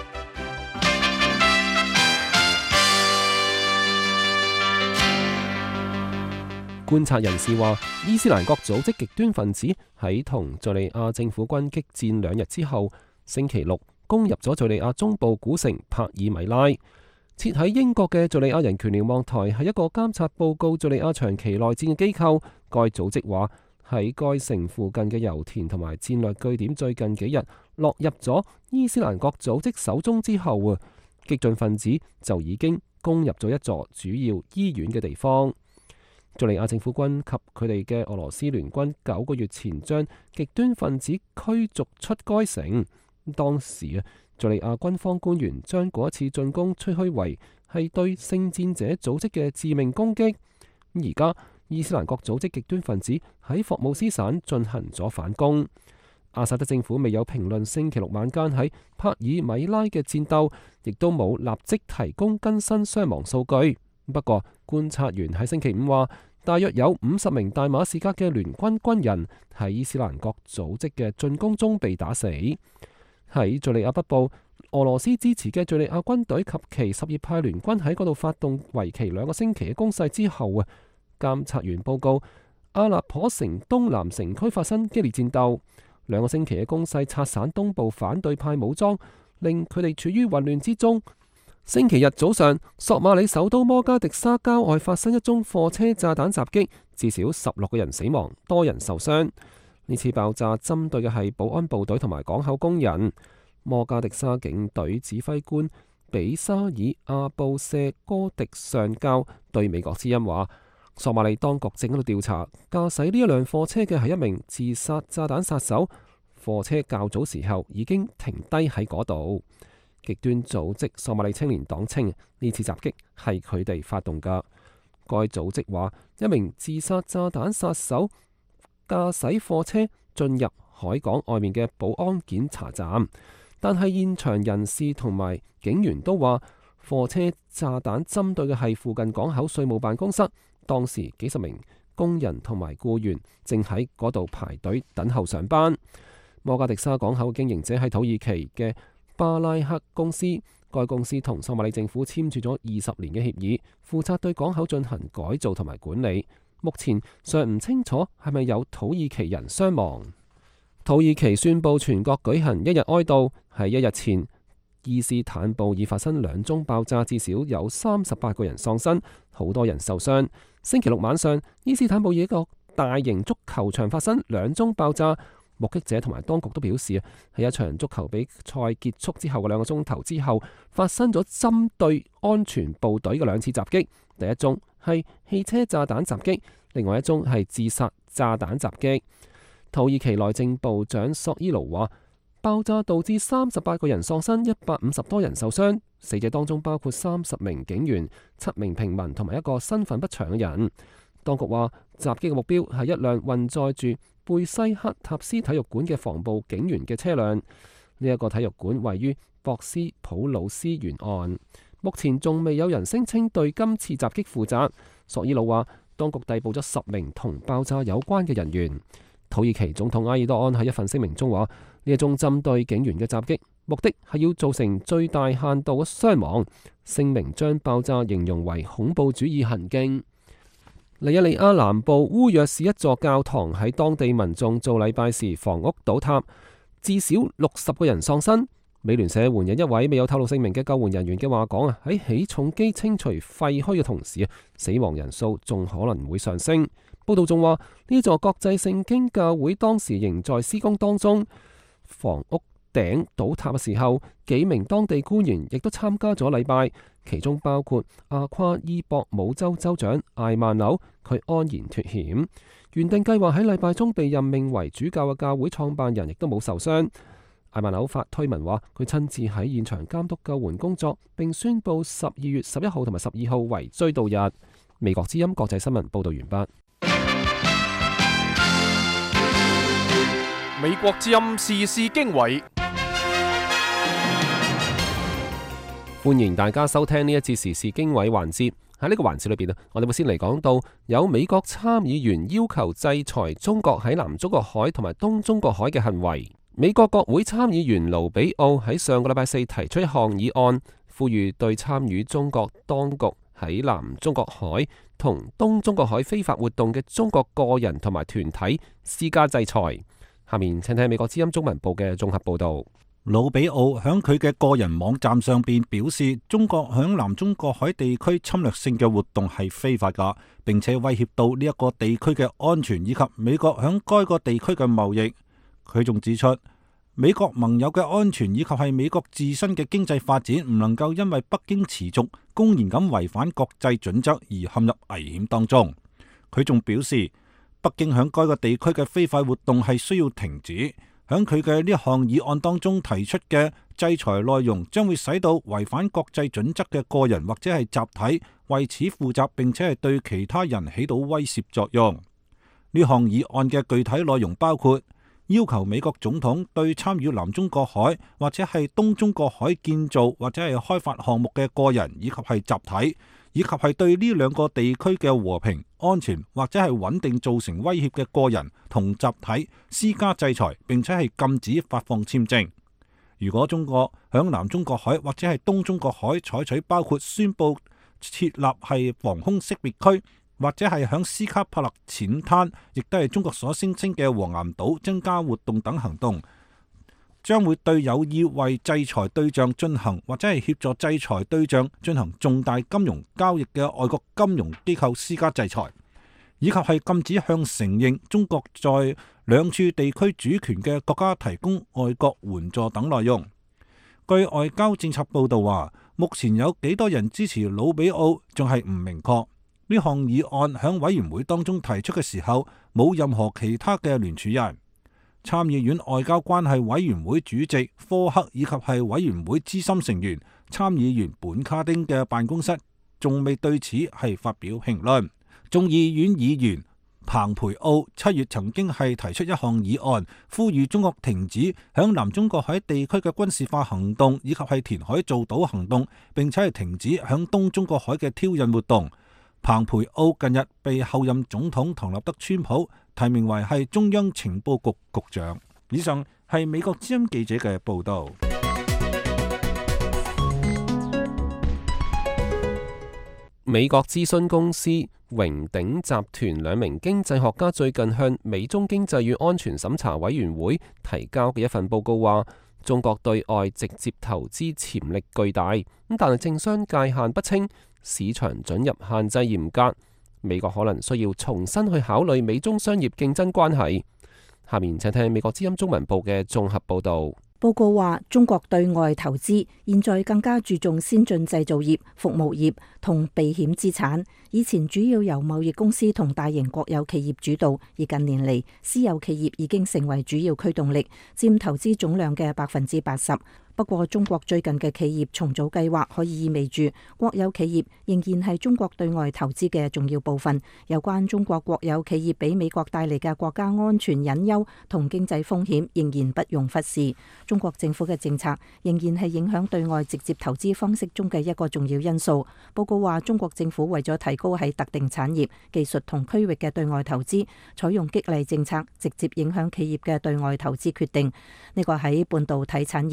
觀察人士話，伊斯蘭國組織極端分子喺同敘利亞政府軍激戰兩日之後，星期六攻入咗敘利亞中部古城帕爾米拉。設喺英國嘅敘利亞人權瞭望台係一個監察報告敘利亞長期內戰嘅機構。該組織話喺該城附近嘅油田同埋戰略據點最近幾日落入咗伊斯蘭國組織手中之後啊，激進分子就已經攻入咗一座主要醫院嘅地方。敘利亞政府軍及佢哋嘅俄羅斯聯軍九個月前將極端分子驅逐出該城。當時啊，敘利亞軍方官員將嗰一次進攻吹噓為係對聖戰者組織嘅致命攻擊。而家伊斯蘭國組織極端分子喺霍姆斯省進行咗反攻。阿薩德政府未有評論星期六晚間喺帕爾米拉嘅戰鬥，亦都冇立即提供更新傷亡數據。不過觀察員喺星期五話，大約有五十名大馬士革嘅聯軍軍人喺伊斯蘭國組織嘅進攻中被打死。喺敘利亞北部，俄羅斯支持嘅敘利亞軍隊及其什葉派聯軍喺嗰度發動為期兩個星期嘅攻勢之後啊，監察員報告阿勒頗城東南城區發生激烈戰鬥，兩個星期嘅攻勢拆散東部反對派武裝，令佢哋處於混亂之中。星期日早上，索馬里首都摩加迪沙郊外發生一宗貨車炸彈襲擊，至少十六個人死亡，多人受傷。呢次爆炸針對嘅係保安部隊同埋港口工人。摩加迪沙警隊指揮官比沙爾阿布謝哥迪上校對美國之音話，索馬里當局正喺度調查駕駛呢一輛貨車嘅係一名自殺炸彈殺手。貨車較早時候已經停低喺嗰度。極端組織索馬里青年黨稱呢次襲擊係佢哋發動㗎。該組織話，一名自殺炸彈殺手駕駛貨車進入海港外面嘅保安檢查站，但係現場人士同埋警員都話，貨車炸彈針對嘅係附近港口稅務辦公室。當時幾十名工人同埋僱員正喺嗰度排隊等候上班。摩加迪沙港口經營者係土耳其嘅巴拉克公司，該公司同索馬里政府簽署咗二十年嘅協議，負責對港口進行改造同埋管理。目前尚唔清楚係咪有土耳其人傷亡。土耳其宣布全國舉行一日哀悼。喺一日前，伊斯坦布爾發生兩宗爆炸，至少有三十八個人喪生，好多人受傷。星期六晚上，伊斯坦布爾一個大型足球場發生兩宗爆炸。目擊者同埋當局都表示啊，喺一場足球比賽結束之後嘅兩個鐘頭之後，發生咗針對安全部隊嘅兩次襲擊。第一宗係汽車炸彈襲擊，另外一宗係自殺炸彈襲擊。土耳其內政部長索伊盧話，爆炸導致三十八個人喪生，一百五十多人受傷。死者當中包括三十名警員、七名平民同埋一個身份不詳嘅人。當局話，襲擊嘅目標係一輛運載住貝西克塔斯體育館嘅防暴警員嘅車輛。呢、這、一個體育館位於博斯普魯斯沿岸。目前仲未有人聲稱對今次襲擊負責。索伊魯話，當局逮捕咗十名同爆炸有關嘅人員。土耳其總統埃爾多安喺一份聲明中話，呢一宗針對警員嘅襲擊，目的係要造成最大限度嘅傷亡。聲明將爆炸形容為恐怖主義行徑。尼日利亞南部烏約市一座教堂喺當地民眾做禮拜時房屋倒塌， 至少六十個人喪生。美聯社援引一位未有透露姓名嘅救援人員嘅話講啊，喺起重機清除廢墟嘅同時啊，死亡人數仲可能會上升。報道仲話呢座國際聖經教會當時仍在施工當中，房屋頂倒塌嘅時候，幾名當地官員亦都參加咗禮拜，其中包括阿夸伊博姆州州長艾曼紐，佢安然脫險。原定計劃喺禮拜中被任命為主教嘅教會創辦人亦都冇受傷。艾曼紐發推文話，佢親自喺現場監督救援工作，並宣布十二月十一號同埋十二號為追悼日。美國之音國際新聞報道完畢。 美國之音時事經緯， 歡迎大家收聽呢一節時事經緯環節。喺呢個環節裏邊啊，我哋會先嚟講到有美國參議員要求制裁中國喺南中國海同埋東中國海嘅行為。美國國會參議員盧比奧喺上個禮拜四提出一項議案，呼籲對參與中國當局喺南中國海同東中國海非法活動嘅中國個人同埋團體施加制裁。下面請睇美國之音中文部嘅綜合報道。 盧比奧喺佢嘅個人網站上邊表示，中國喺南中國海地區侵略性嘅活動係非法噶，並且威脅到呢一個地區嘅安全以及美國喺該個地區嘅貿易。佢仲指出，美國盟友嘅安全以及係美國自身嘅經濟發展唔能夠因為北京持續公然咁違反國際準則而陷入危險當中。佢仲表示，北京喺該個地區嘅非法活動係需要停止。喺佢嘅呢項議案當中提出嘅制裁內容，將會使到違反國際準則嘅個人或者係集體為此負責，並且係對其他人起到威懾作用。呢項議案嘅具體內容包括要求美國總統對參與南中國海或者係東中國海建造或者係開發項目嘅個人以及係集體，以及係對呢兩個地區嘅和平、安全或者係穩定造成威脅嘅個人同集體施加制裁，並且係禁止發放簽證。如果中國響南中國海或者係東中國海採取包括宣布設立係防空識別區，或者係響斯卡帕勒淺灘，亦都係中國所聲稱嘅黃岩島增加活動等行動，將會對有意為制裁對象進行或者係協助制裁對象進行重大金融交易嘅外國金融機構施加制裁，以及係禁止向承認中國在兩處地區主權嘅國家提供外國援助等內容。據外交政策報道話，目前有幾多人支持魯比奧仲係唔明確。呢項議案喺委員會當中提出嘅時候，冇任何其他嘅聯署人。參議院外交關係委員會主席科克以及係委員會資深成員參議員本卡丁嘅辦公室仲未對此係發表評論。眾議院議員彭培奧七月曾經係提出一項議案，呼籲中國停止響南中國海地區嘅軍事化行動以及係填海造島行動，並且係停止響東中國海嘅挑釁活動。彭培奧近日被後任總統唐納德川普提名為係中央情報局局長。以上係美國之音記者嘅報道。 美國諮詢公司榮鼎集團兩名經濟學家最近向美中經濟與安全審查委員會提交嘅一份報告話，中國對外直接投資潛力巨大，咁但係政商界限不清，市場准入限制嚴格，美國可能需要重新去考慮美中商業競爭關係。下面請聽美國之音中文部嘅綜合報道。 報告話，中國對外投資現在更加注重先進製造業、服務業同避險資產。以前主要由貿易公司同大型國有企業主導，而近年嚟私有企業已經成為主要驅動力，佔投資總量嘅百分之八十。不過，中國最近嘅企業重組計劃可以意味住國有企業仍然係中國對外投資嘅重要部分。有關中國國有企業俾美國帶嚟嘅國家安全隱憂同經濟風險，仍然不容忽視。中國政府嘅政策仍然係影響對外直接投資方式中嘅一個重要因素。報告話，中國政府為咗提高喺特定產業、技術同區域嘅對外投資，採用激勵政策，直接影響企業嘅對外投資決定。呢個喺半導體產業尤為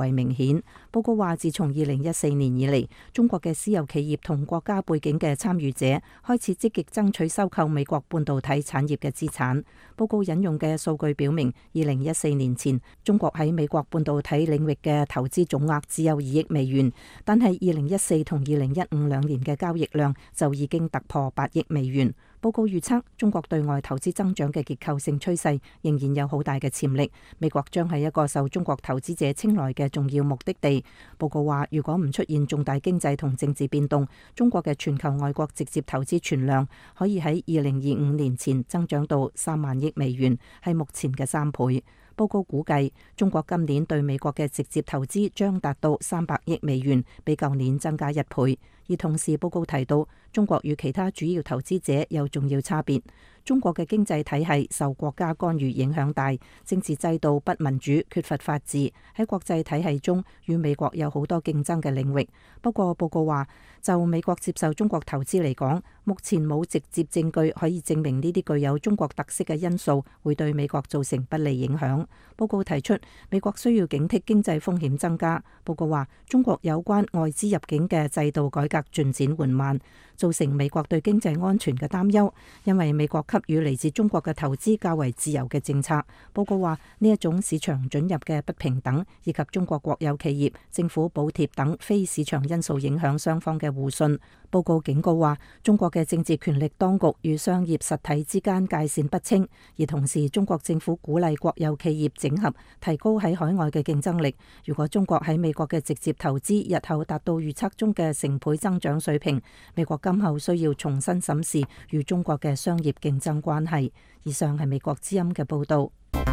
為明顯。報告話，自從二零一四年以嚟，中國嘅私有企業同國家背景嘅參與者開始積極爭取收購美國半導體產業嘅資產。報告引用嘅數據表明，二零一四年前中國喺美國半導體領域嘅投資總額只有二億美元，但係二零一四同二零一五兩年嘅交易量就已經突破八億美元。報告預測，中國對外投資增長嘅結構性趨勢仍然有好大嘅潛力，美國將係一個受中國投資者青睞嘅重要目的地。報告話，如果唔出現重大經濟同政治變動，中國嘅全球外國直接投資存量可以喺二零二五年前增長到三萬億美元，係目前嘅三倍。報告估計，中國今年對美國嘅直接投資將達到三百億美元，比舊年增加一倍。而同時，報告提到，中國與其他主要投資者有重要差別。中國嘅經濟體系受國家干預影響大，政治制度不民主，缺乏法治，喺國際體系中與美國有好多競爭嘅領域。不過報告話，就美國接受中國投資嚟講，目前冇直接證據可以證明呢啲具有中國特色嘅因素會對美國造成不利影響。報告提出，美國需要警惕經濟風險增加。報告話，中國有關外資入境嘅制度改革進展緩慢，造成美國對經濟安全嘅擔憂，因為美國給予嚟自中國嘅投資較為自由嘅政策。報告話，呢一種市場准入嘅不平等，以及中國國有企業、政府補貼等非市場因素影響雙方嘅互信。報告警告話，中國嘅政治權力當局與商業實體之間界線不清，而同時中國政府鼓勵國有企業整合，提高喺海外嘅競爭力。如果中國喺美國嘅直接投資日後達到預測中嘅成倍增長水平，美國今後需要重新審視與中國嘅商業競爭關係。以上係美國之音嘅報導。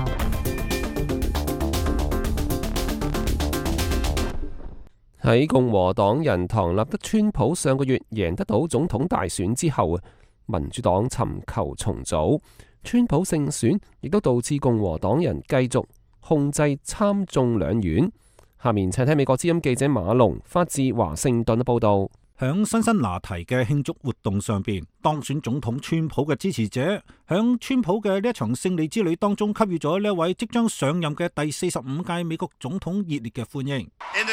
喺共和黨人唐納德川普上個月贏得到總統大選之後，民主黨尋求重組，川普勝選亦都導致共和黨人繼續控制參眾兩院。下面請聽美國之音記者馬龍發自華盛頓嘅報導。 響辛辛那提嘅慶祝活動上邊，當選總統川普嘅支持者響川普嘅呢一場勝利之旅當中，給予咗呢一位即將上任嘅第四十五屆美國總統熱烈嘅歡迎。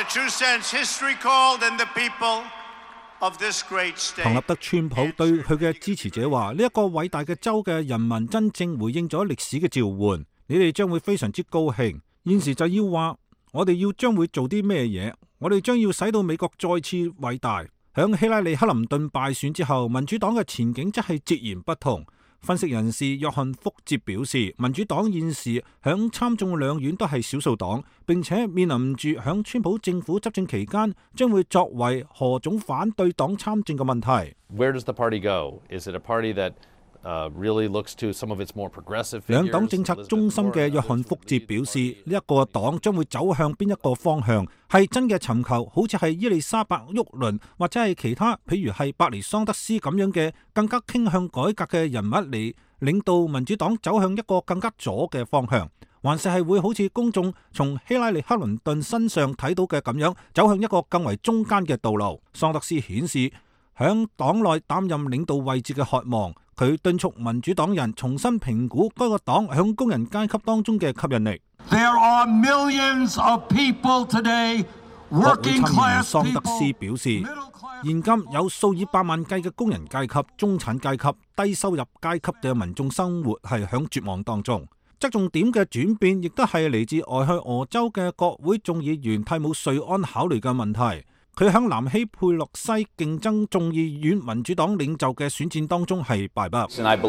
唐納德川普對佢嘅支持者話：呢一個偉大嘅州嘅人民真正回應咗歷史嘅召喚，你哋將會非常之高興。現時就要話，我哋要將會做啲咩嘢？我哋將要使到美國再次偉大。響希拉里克林頓敗選之後，民主黨嘅前景則係截然不同。分析人士約翰福捷表示，民主黨現時響參眾兩院都係少數黨，並且面臨住響川普政府執政期間將會作為何種反對黨參政嘅問題。 Where does the party go? Is it a party that Uh, really looks to some of its more progressive figures? 兩黨政策中心嘅約翰福捷表示，呢一個黨將會走向邊一個方向，係真嘅尋求好似係伊麗莎白沃倫或者係其他，譬如係伯尼桑德斯咁樣嘅更加傾向改革嘅人物嚟領導民主黨走向一個更加左嘅方向，還是係會好似公眾從希拉里克林頓身上睇到嘅咁樣走向一個更為中間嘅道路。桑德斯顯示響黨內擔任領導位置嘅渴望。佢敦促民主黨人重新評估該個黨響工人階級當中嘅吸引力。 There are millions of people today, working class people. 國會參議員桑德斯表示，現今有數以百萬計嘅工人階級、中產階級、低收入階級嘅民眾生活係響絕望當中。側重點嘅轉變亦都係嚟自俄亥俄州嘅國會眾議員蒂姆瑞安考慮嘅問題。佢喺南希佩洛西競爭眾議院民主黨領袖嘅選戰當中係敗北。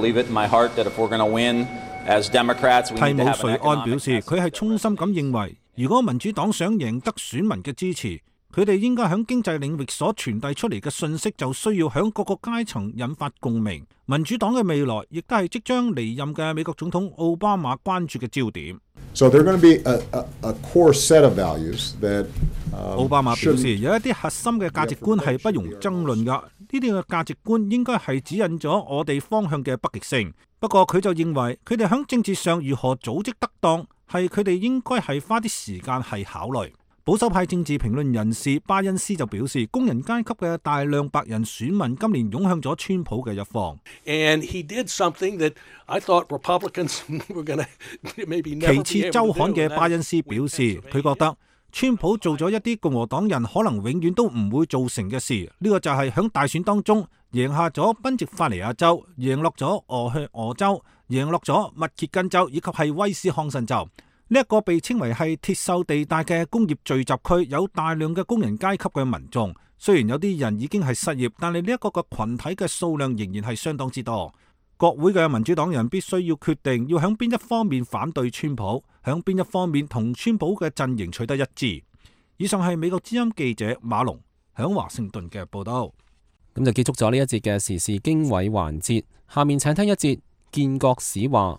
蒂姆瑞安表示，佢係衷心咁認為，如果民主黨想贏得選民嘅支持，佢哋應該喺經濟領域所傳遞出嚟嘅信息就需要喺各個階層引發共鳴。民主黨嘅未來亦都係即將離任嘅美國總統奧巴馬關注嘅焦點。 So there are going to be a, a, a core set of values that, um, 奧巴馬表示有一啲核心嘅價值觀係不容爭論㗎，呢啲嘅價值觀應該係指引咗我哋方向嘅北極星。不過佢就認為佢哋喺政治上如何組織得當，係佢哋應該係花啲時間係考慮。保守派政治評論人士巴恩斯就表示，工人階級嘅大量白人選民今年湧向咗川普嘅一方。 And he did something that I thought Republicans were going to maybe never be able to do. 其次週刊嘅巴恩斯表示，佢覺得川普做咗一啲共和黨人可能永遠都唔會做成嘅事，呢、這個就係響大選當中贏下咗賓夕法尼亞州，贏落咗俄亥俄州，贏落咗密歇根州，以及係威斯康辛州。呢、這、一個被稱為係鐵鏽地帶嘅工業聚集區，有大量嘅工人階級嘅民眾。雖然有啲人已經係失業，但係呢一個嘅群體嘅數量仍然係相當之多。國會嘅民主黨人必須要決定要響邊一方面反對川普，響邊一方面同川普嘅陣營取得一致。以上係美國之音記者馬龍響華盛頓嘅報道。 咁就結束咗呢一節嘅時事經緯環節，下面請聽一節建國史話。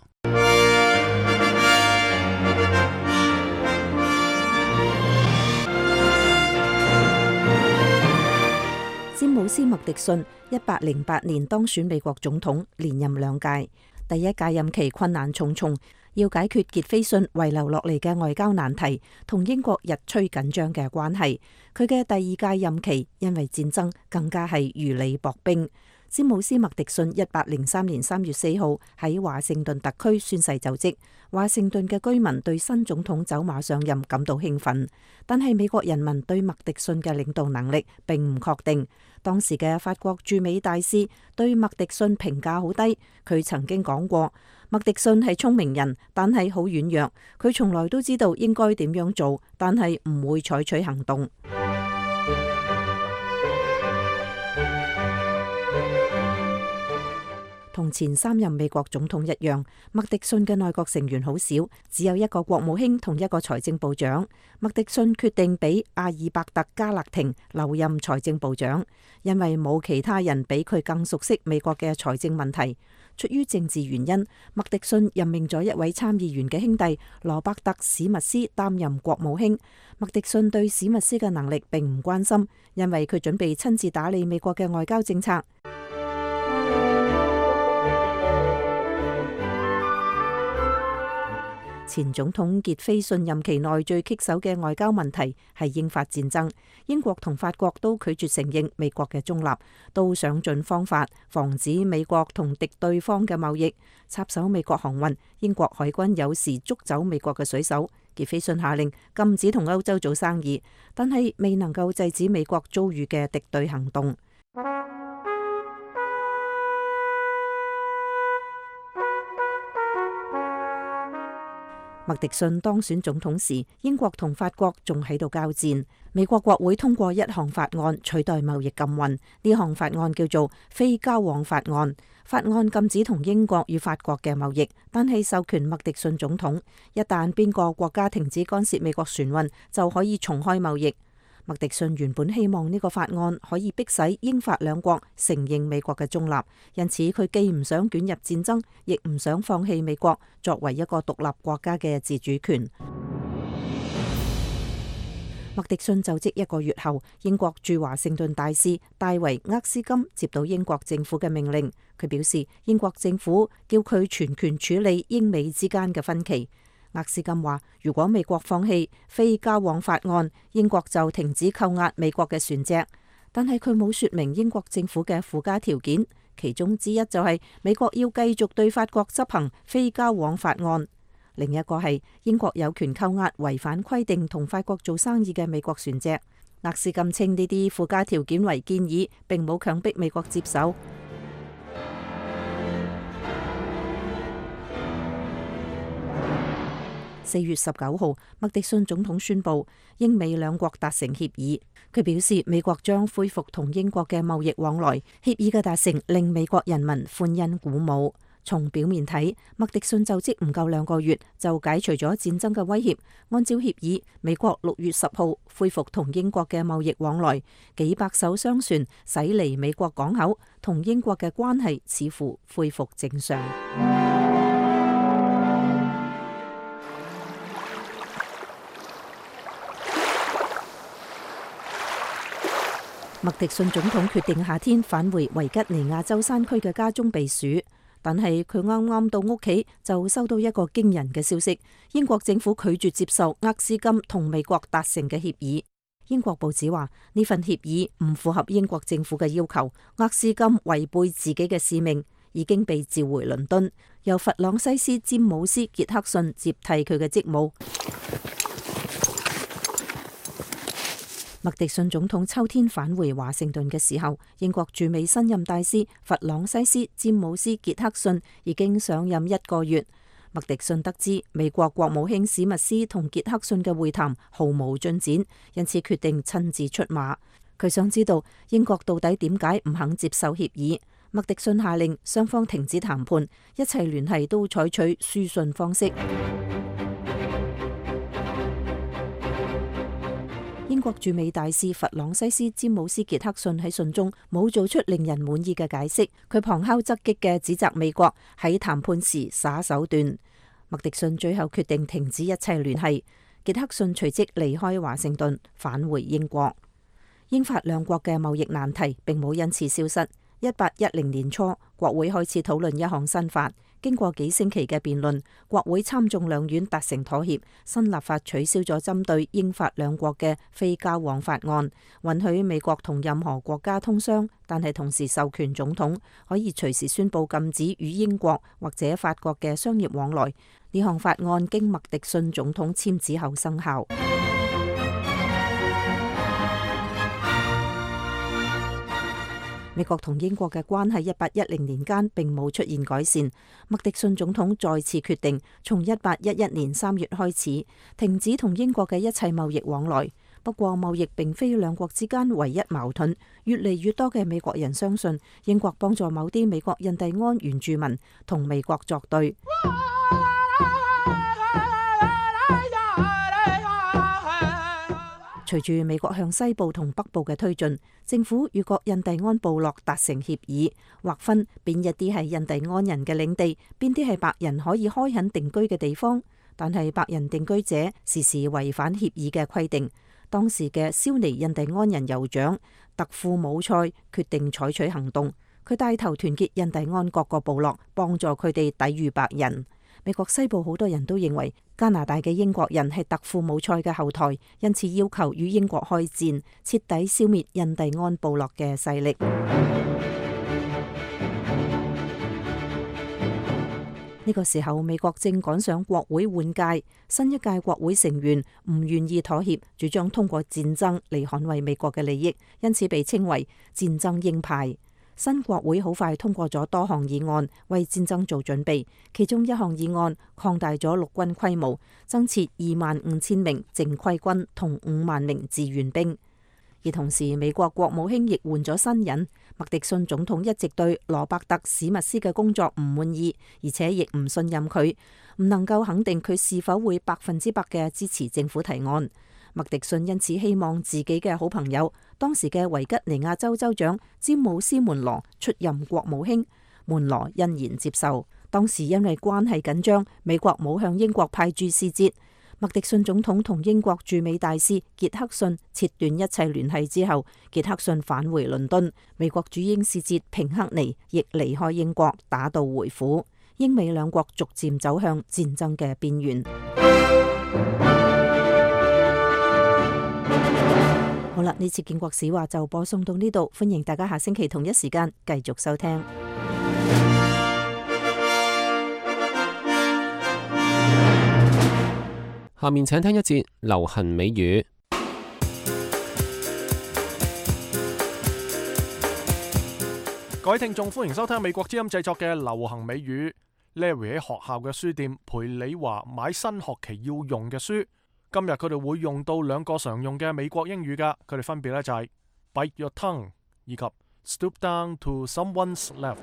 詹姆斯麥迪遜一八零八年當選美國總統，連任兩屆。第一屆任期困難重重，要解決傑斐遜遺留落嚟嘅外交難題，同英國日趨緊張嘅關係。佢嘅第二屆任期因為戰爭更加係如履薄冰。詹姆斯麥迪遜一八零三年三月四號喺華盛頓特區宣誓就職。華盛頓嘅居民對新總統走馬上任感到興奮，但係美國人民對麥迪遜嘅領導能力並唔確定。當時嘅法國駐美大使對麥迪遜評價好低，佢曾經講過：麥迪遜係聰明人，但係好軟弱。佢從來都知道應該點樣做，但係唔會採取行動。同前三任美國總統一樣，麥迪遜嘅內閣成員好少，只有一個國務卿同一個財政部長。麥迪遜決定俾阿爾伯特加勒廷留任財政部長，因為冇其他人比佢更熟悉美國嘅財政問題。出於政治原因，麥迪遜任命咗一位參議員嘅兄弟羅伯特史密斯擔任國務卿。麥迪遜對史密斯嘅能力並唔關心，因為佢準備親自打理美國嘅外交政策。前總統傑斐遜任期內最棘手嘅外交問題係英法戰爭，英國同法國都拒絕承認美國嘅中立，都想盡方法防止美國同敵對方嘅貿易，插手美國航運。英國海軍有時捉走美國嘅水手。傑斐遜下令禁止同歐洲做生意，但係未能夠制止美國遭遇嘅敵對行動。麥迪遜當選總統時，英國同法國仲喺度交戰。美國國會通過一項法案取代貿易禁運，呢項法案叫做非交往法案。法案禁止同英國與法國嘅貿易，但係授權麥迪遜總統，一旦邊個國家停止干涉美國船運，就可以重開貿易。麥迪遜原本希望呢個法案可以迫使英法兩國承認美國嘅中立，因此佢既唔想捲入戰爭，亦唔想放棄美國作為一個獨立國家嘅自主權。麥迪遜就職一個月後，英國駐華盛頓大使戴維厄斯金接到英國政府嘅命令，佢表示英國政府叫佢全權處理英美之間嘅分歧。厄斯金話：如果美國放棄非交往法案，英國就停止扣押美國嘅船隻。但係佢冇說明英國政府嘅附加條件，其中之一就係美國要繼續對法國執行非交往法案，另一個係英國有權扣押違反規定同法國做生意嘅美國船隻。厄斯金稱呢啲附加條件為建議，並冇強迫美國接受。四月十九號，麥迪遜總統宣布英美兩國達成協議。佢表示美國將恢復同英國嘅貿易往來。協議嘅達成令美國人民歡欣鼓舞。從表面睇，麥迪遜就職唔夠兩個月就解除咗戰爭嘅威脅。按照協議，美國六月十號恢復同英國嘅貿易往來，幾百艘商船駛離美國港口，同英國嘅關係似乎恢復正常。麥迪遜總統決定夏天返回維吉尼亞州山區嘅家中避暑，但係佢啱啱到屋企就收到一個驚人嘅消息：英國政府拒絕接受厄斯金同美國達成嘅協議。英國報紙話呢份協議唔符合英國政府嘅要求，厄斯金違背自己嘅使命，已經被召回倫敦，由弗朗西斯詹姆斯傑克遜接替佢嘅職務。 麥迪遜總統秋天返回華盛頓嘅時候，英國駐美新任大使弗朗西斯·詹姆斯·傑克遜已經上任一個月。麥迪遜得知美國國務卿史密斯同傑克遜嘅會談毫無進展，因此決定親自出馬。佢想知道英國到底點解唔肯接受協議。麥迪遜下令雙方停止談判，一切聯繫都採取書信方式。英國駐美大使弗朗西斯·詹姆斯·傑克遜喺信中冇做出令人滿意嘅解釋，佢旁敲側擊嘅指責美國喺談判時耍手段。麥迪遜最後決定停止一切聯繫，傑克遜隨即離開華盛頓，返回英國。英法兩國嘅貿易難題並冇因此消失。一八一零年初，國會開始討論一項新法。經過幾星期嘅辯論，國會參眾兩院達成妥協，新立法取消咗針對英法兩國嘅非交往法案，允許美國同任何國家通商，但係同時授權總統可以隨時宣布禁止與英國或者法國嘅商業往來。呢項法案經麥迪遜總統簽字後生效。美國同英國嘅關係一八一零年間並冇出現改善。麥迪遜總統再次決定從一八一一年三月開始停止同英國嘅一切貿易往來。不過貿易並非兩國之間唯一矛盾，越嚟越多嘅美國人相信英國幫助某啲美國印第安原住民同美國作對。隨住美國向西部同北部嘅推進，政府與各印第安部落達成協議，劃分邊一啲係印第安人嘅領地，邊啲係白人可以開墾定居嘅地方。但係白人定居者時時違反協議嘅規定。當時嘅蕭尼印第安人酋長特庫姆塞決定採取行動，佢帶頭團結印第安各個部落，幫助佢哋抵禦白人。美國西部好多人都認為加拿大嘅英國人係特庫姆塞嘅後台，因此要求與英國開戰，徹底消滅印第安部落嘅勢力。呢個時候，美國正趕上國會換屆，新一屆國會成員唔願意妥協，主張通過戰爭嚟捍衛美國嘅利益，因此被稱為戰爭鷹派。新國會好快通過咗多項議案，為戰爭做準備。其中一項議案擴大咗陸軍規模，增設二萬五千名正規軍同五萬名志願兵。而同時，美國國務卿亦換咗新人。麥迪遜總統一直對羅伯特史密斯嘅工作唔滿意，而且亦唔信任佢，唔能夠肯定佢是否會百分之百嘅支持政府提案。麥迪遜因此希望自己嘅好朋友，當時嘅維吉尼亞州州長詹姆斯門羅出任國務卿，門羅欣然接受。當時因為關係緊張，美國冇向英國派駐使節。麥迪遜總統同英國駐美大使傑克遜切斷一切聯繫之後，傑克遜返回倫敦，美國駐英使節平克尼亦離開英國，打道回府。英美兩國逐漸走向戰爭嘅邊緣。好啦，呢次建國史話就播送到呢度，歡迎大家下星期同一時間繼續收聽。 下面請聽一節流行美語。 各位聽眾，歡迎收聽美國之音製作嘅流行美語。Larry 喺學校嘅書店陪你話買新學期要用嘅書。今日佢哋會用到兩個常用嘅美國英語噶，佢哋分別咧就係 bite your tongue 以及 stoop down to someone's level。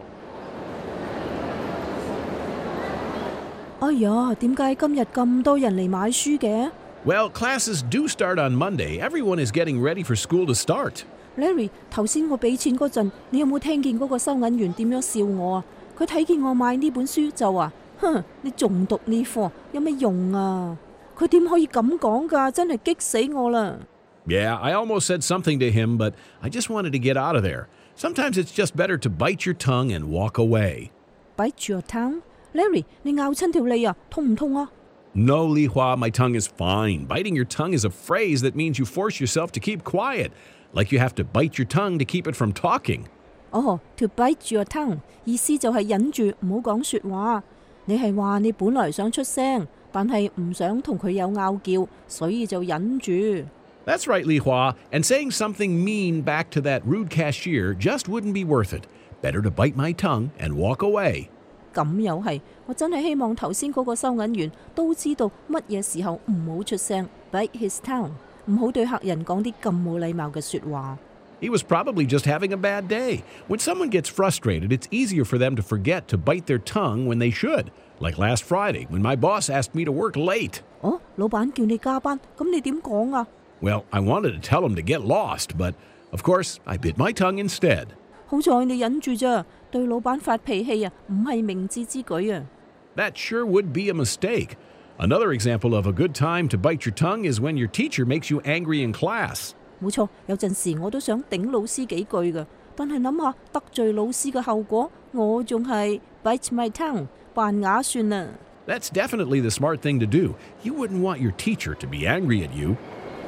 哎呀，點解今日咁多人嚟買書嘅？ Well, classes do start on Monday. Everyone is getting ready for school to start. Larry， 頭先我俾錢嗰陣，你有冇聽見嗰個收銀員點樣笑我啊？佢睇見我買呢本書就話：哼，你仲讀呢科有咩用啊？佢點可以咁講㗎？真係激死我啦！ Yeah, I almost said something to him, but I just wanted to get out of there. Sometimes it's just better to bite your tongue and walk away. Bite your tongue? Larry， 你咬親條脷啊，痛唔痛啊？ No, Li Hua, my tongue is fine. Biting your tongue is a phrase that means you force yourself to keep quiet, like you have to bite your tongue to keep it from talking. 哦， to bite your tongue 意思就係忍住唔好講說話。你係話你本來想出聲，但係唔想同佢有拗撬，所以就忍住。 That's right, Li Hua, and saying something mean back to that rude cashier just wouldn't be worth it. Better to bite my tongue and walk away. 咁又係，我真係希望頭先嗰個收銀員都知道乜嘢時候唔好出聲 ，bite his tongue， 唔好對客人講啲咁冇禮貌嘅説話。 He was probably just having a bad day. When someone gets frustrated, it's easier for them to forget to bite their tongue when they should. Like last Friday, when my boss asked me to work late. 哦，老闆叫你加班，咁你點講啊？ Well, I wanted to tell him to get lost, but of course, I bit my tongue instead. 好在你忍住咋，對老闆發脾氣啊，唔係明智之舉啊。 That sure would be a mistake. Another example of a good time to bite your tongue is when your teacher makes you angry in class. 冇錯，有陣時我都想頂老師幾句㗎，但係諗下得罪老師嘅後果，我仲係 bite my tongue 扮啞算啦。 That's definitely the smart thing to do. You wouldn't want your teacher to be angry at you.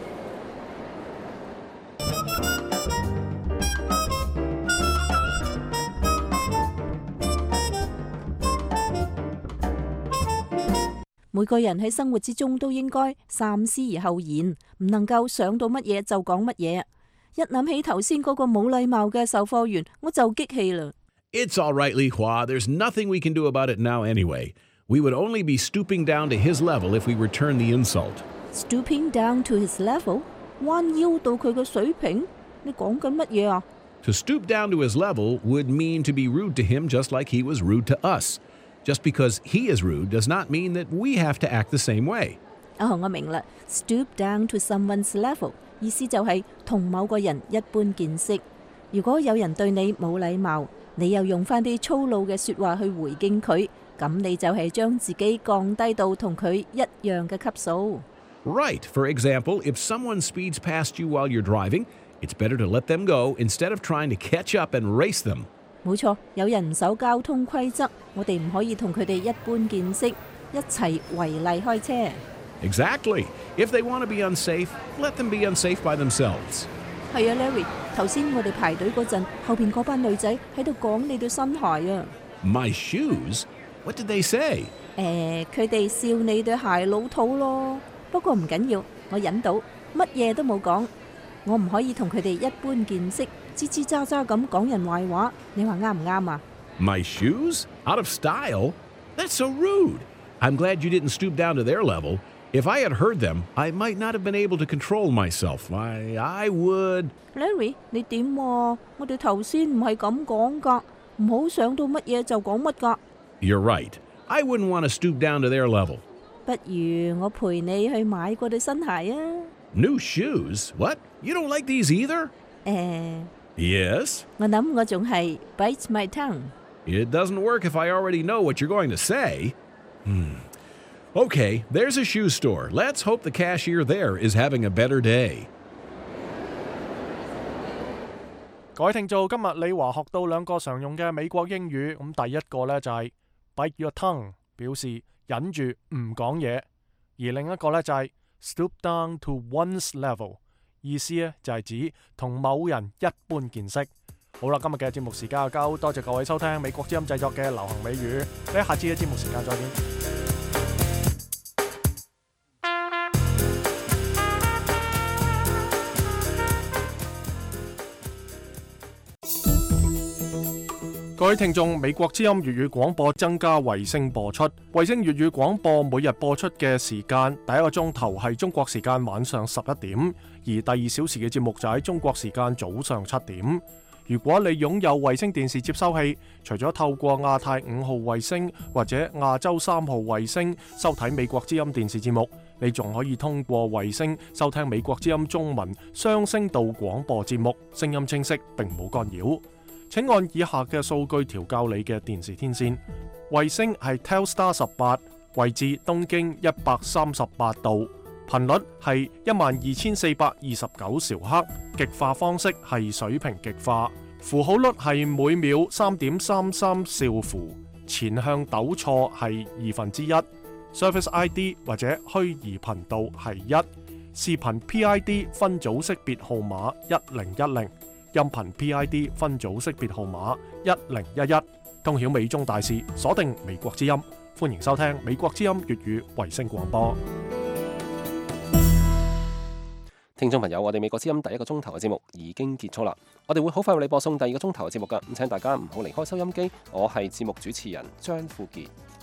每個人喺生活之中都應該三思而後言，唔能夠想到乜嘢就講乜嘢。一諗起頭先嗰個冇禮貌嘅售貨員，我就激氣啦。 It's all right, Li Hua. There's nothing we can do about it now anyway. We would only be stooping down to his level if we return the insult. Stooping down to his level？ 彎腰到佢嘅水平？你講緊乜嘢啊？ To stoop down to his level would mean to be rude to him just like he was rude to us. Just because he is rude does not mean that we have to act the same way. 哦，我明啦。Stoop down to someone's level 意思就係同某個人一般見識。如果有人對你冇禮貌，你又用翻啲粗魯嘅説話去回敬佢，咁你就係將自己降低到同佢一樣嘅級數。 Right. For example, if someone speeds past you while you're driving, it's better to let them go instead of trying to catch up and race them. 冇錯，有人唔守交通規則，我哋唔可以同佢哋一般見識，一齊違例開車。 Exactly. If they want to be unsafe, let them be unsafe by themselves. 係啊 ，Larry， 頭先我哋排隊嗰陣，後邊嗰班女仔喺度講你對新鞋啊。 My shoes? What did they say? 誒，佢哋笑你對鞋老土咯。不過唔緊要，我忍到，乜嘢都冇講。我唔可以同佢哋一般見識，吱吱喳喳咁講人壞話。你話啱唔啱啊？ My shoes? Out of style? That's so rude. I'm glad you didn't stoop down to their level. If I had heard them, I might not have been able to control myself. I, I would... Larry， 你點啊？我哋頭先唔係咁講㗎，唔好想到乜嘢就講乜㗎。 You're right. I wouldn't want to stoop down to their level. 不如我陪你去買過對新鞋啊。 New shoes? What? You don't like these either? 誒 Yes? 我諗我仲係 bite my tongue。 It doesn't work if I already know what you're going to say. Hmm. Okay, there's a shoe store. Let's hope the cashier there is having a better day. 各位聽眾，今日李華學到兩個常用嘅美國英語，咁第一個呢就係 bite your tongue， 表示忍住唔講嘢；而另一個呢就係 stoop down to one's level， 意思呢就係指同某人一般見識。好啦，今日嘅節目時間就夠，多謝各位收聽美國之音製作嘅流行美語，喺下次嘅節目時間再見。各位聽眾，美國之音粵語廣播增加衛星播出。衛星粵語廣播每日播出嘅時間，第一個鐘頭係中國時間晚上十一點，而第二小時嘅節目就喺中國時間早上七點。如果你擁有衛星電視接收器，除咗透過亞太五號衛星或者亞洲三號衛星收睇美國之音電視節目，你仲可以通過衛星收聽美國之音中文雙聲道廣播節目，聲音清晰並冇干擾。請按以下嘅數據調校你嘅電視天線。衛星係 Telstar 十八，位置東經一百三十八度，頻率係一萬二千四百二十九兆赫，極化方式係水平極化，符號率係每秒三點三三兆符，前向糾錯係二分之一，Service I D 或者虛擬頻道係一，視頻 P I D 分組識別號碼一零一零。音頻 P I D 分組識別號碼一零一一，通曉美中大事，鎖定美國之音，歡迎收聽美國之音粵語衛星廣播。 聽眾朋友，我哋美國之音第一個鐘頭嘅節目已經結束啦，我哋會好快為你播送第二個鐘頭嘅節目噶，咁請大家唔好離開收音機。我係節目主持人張富傑。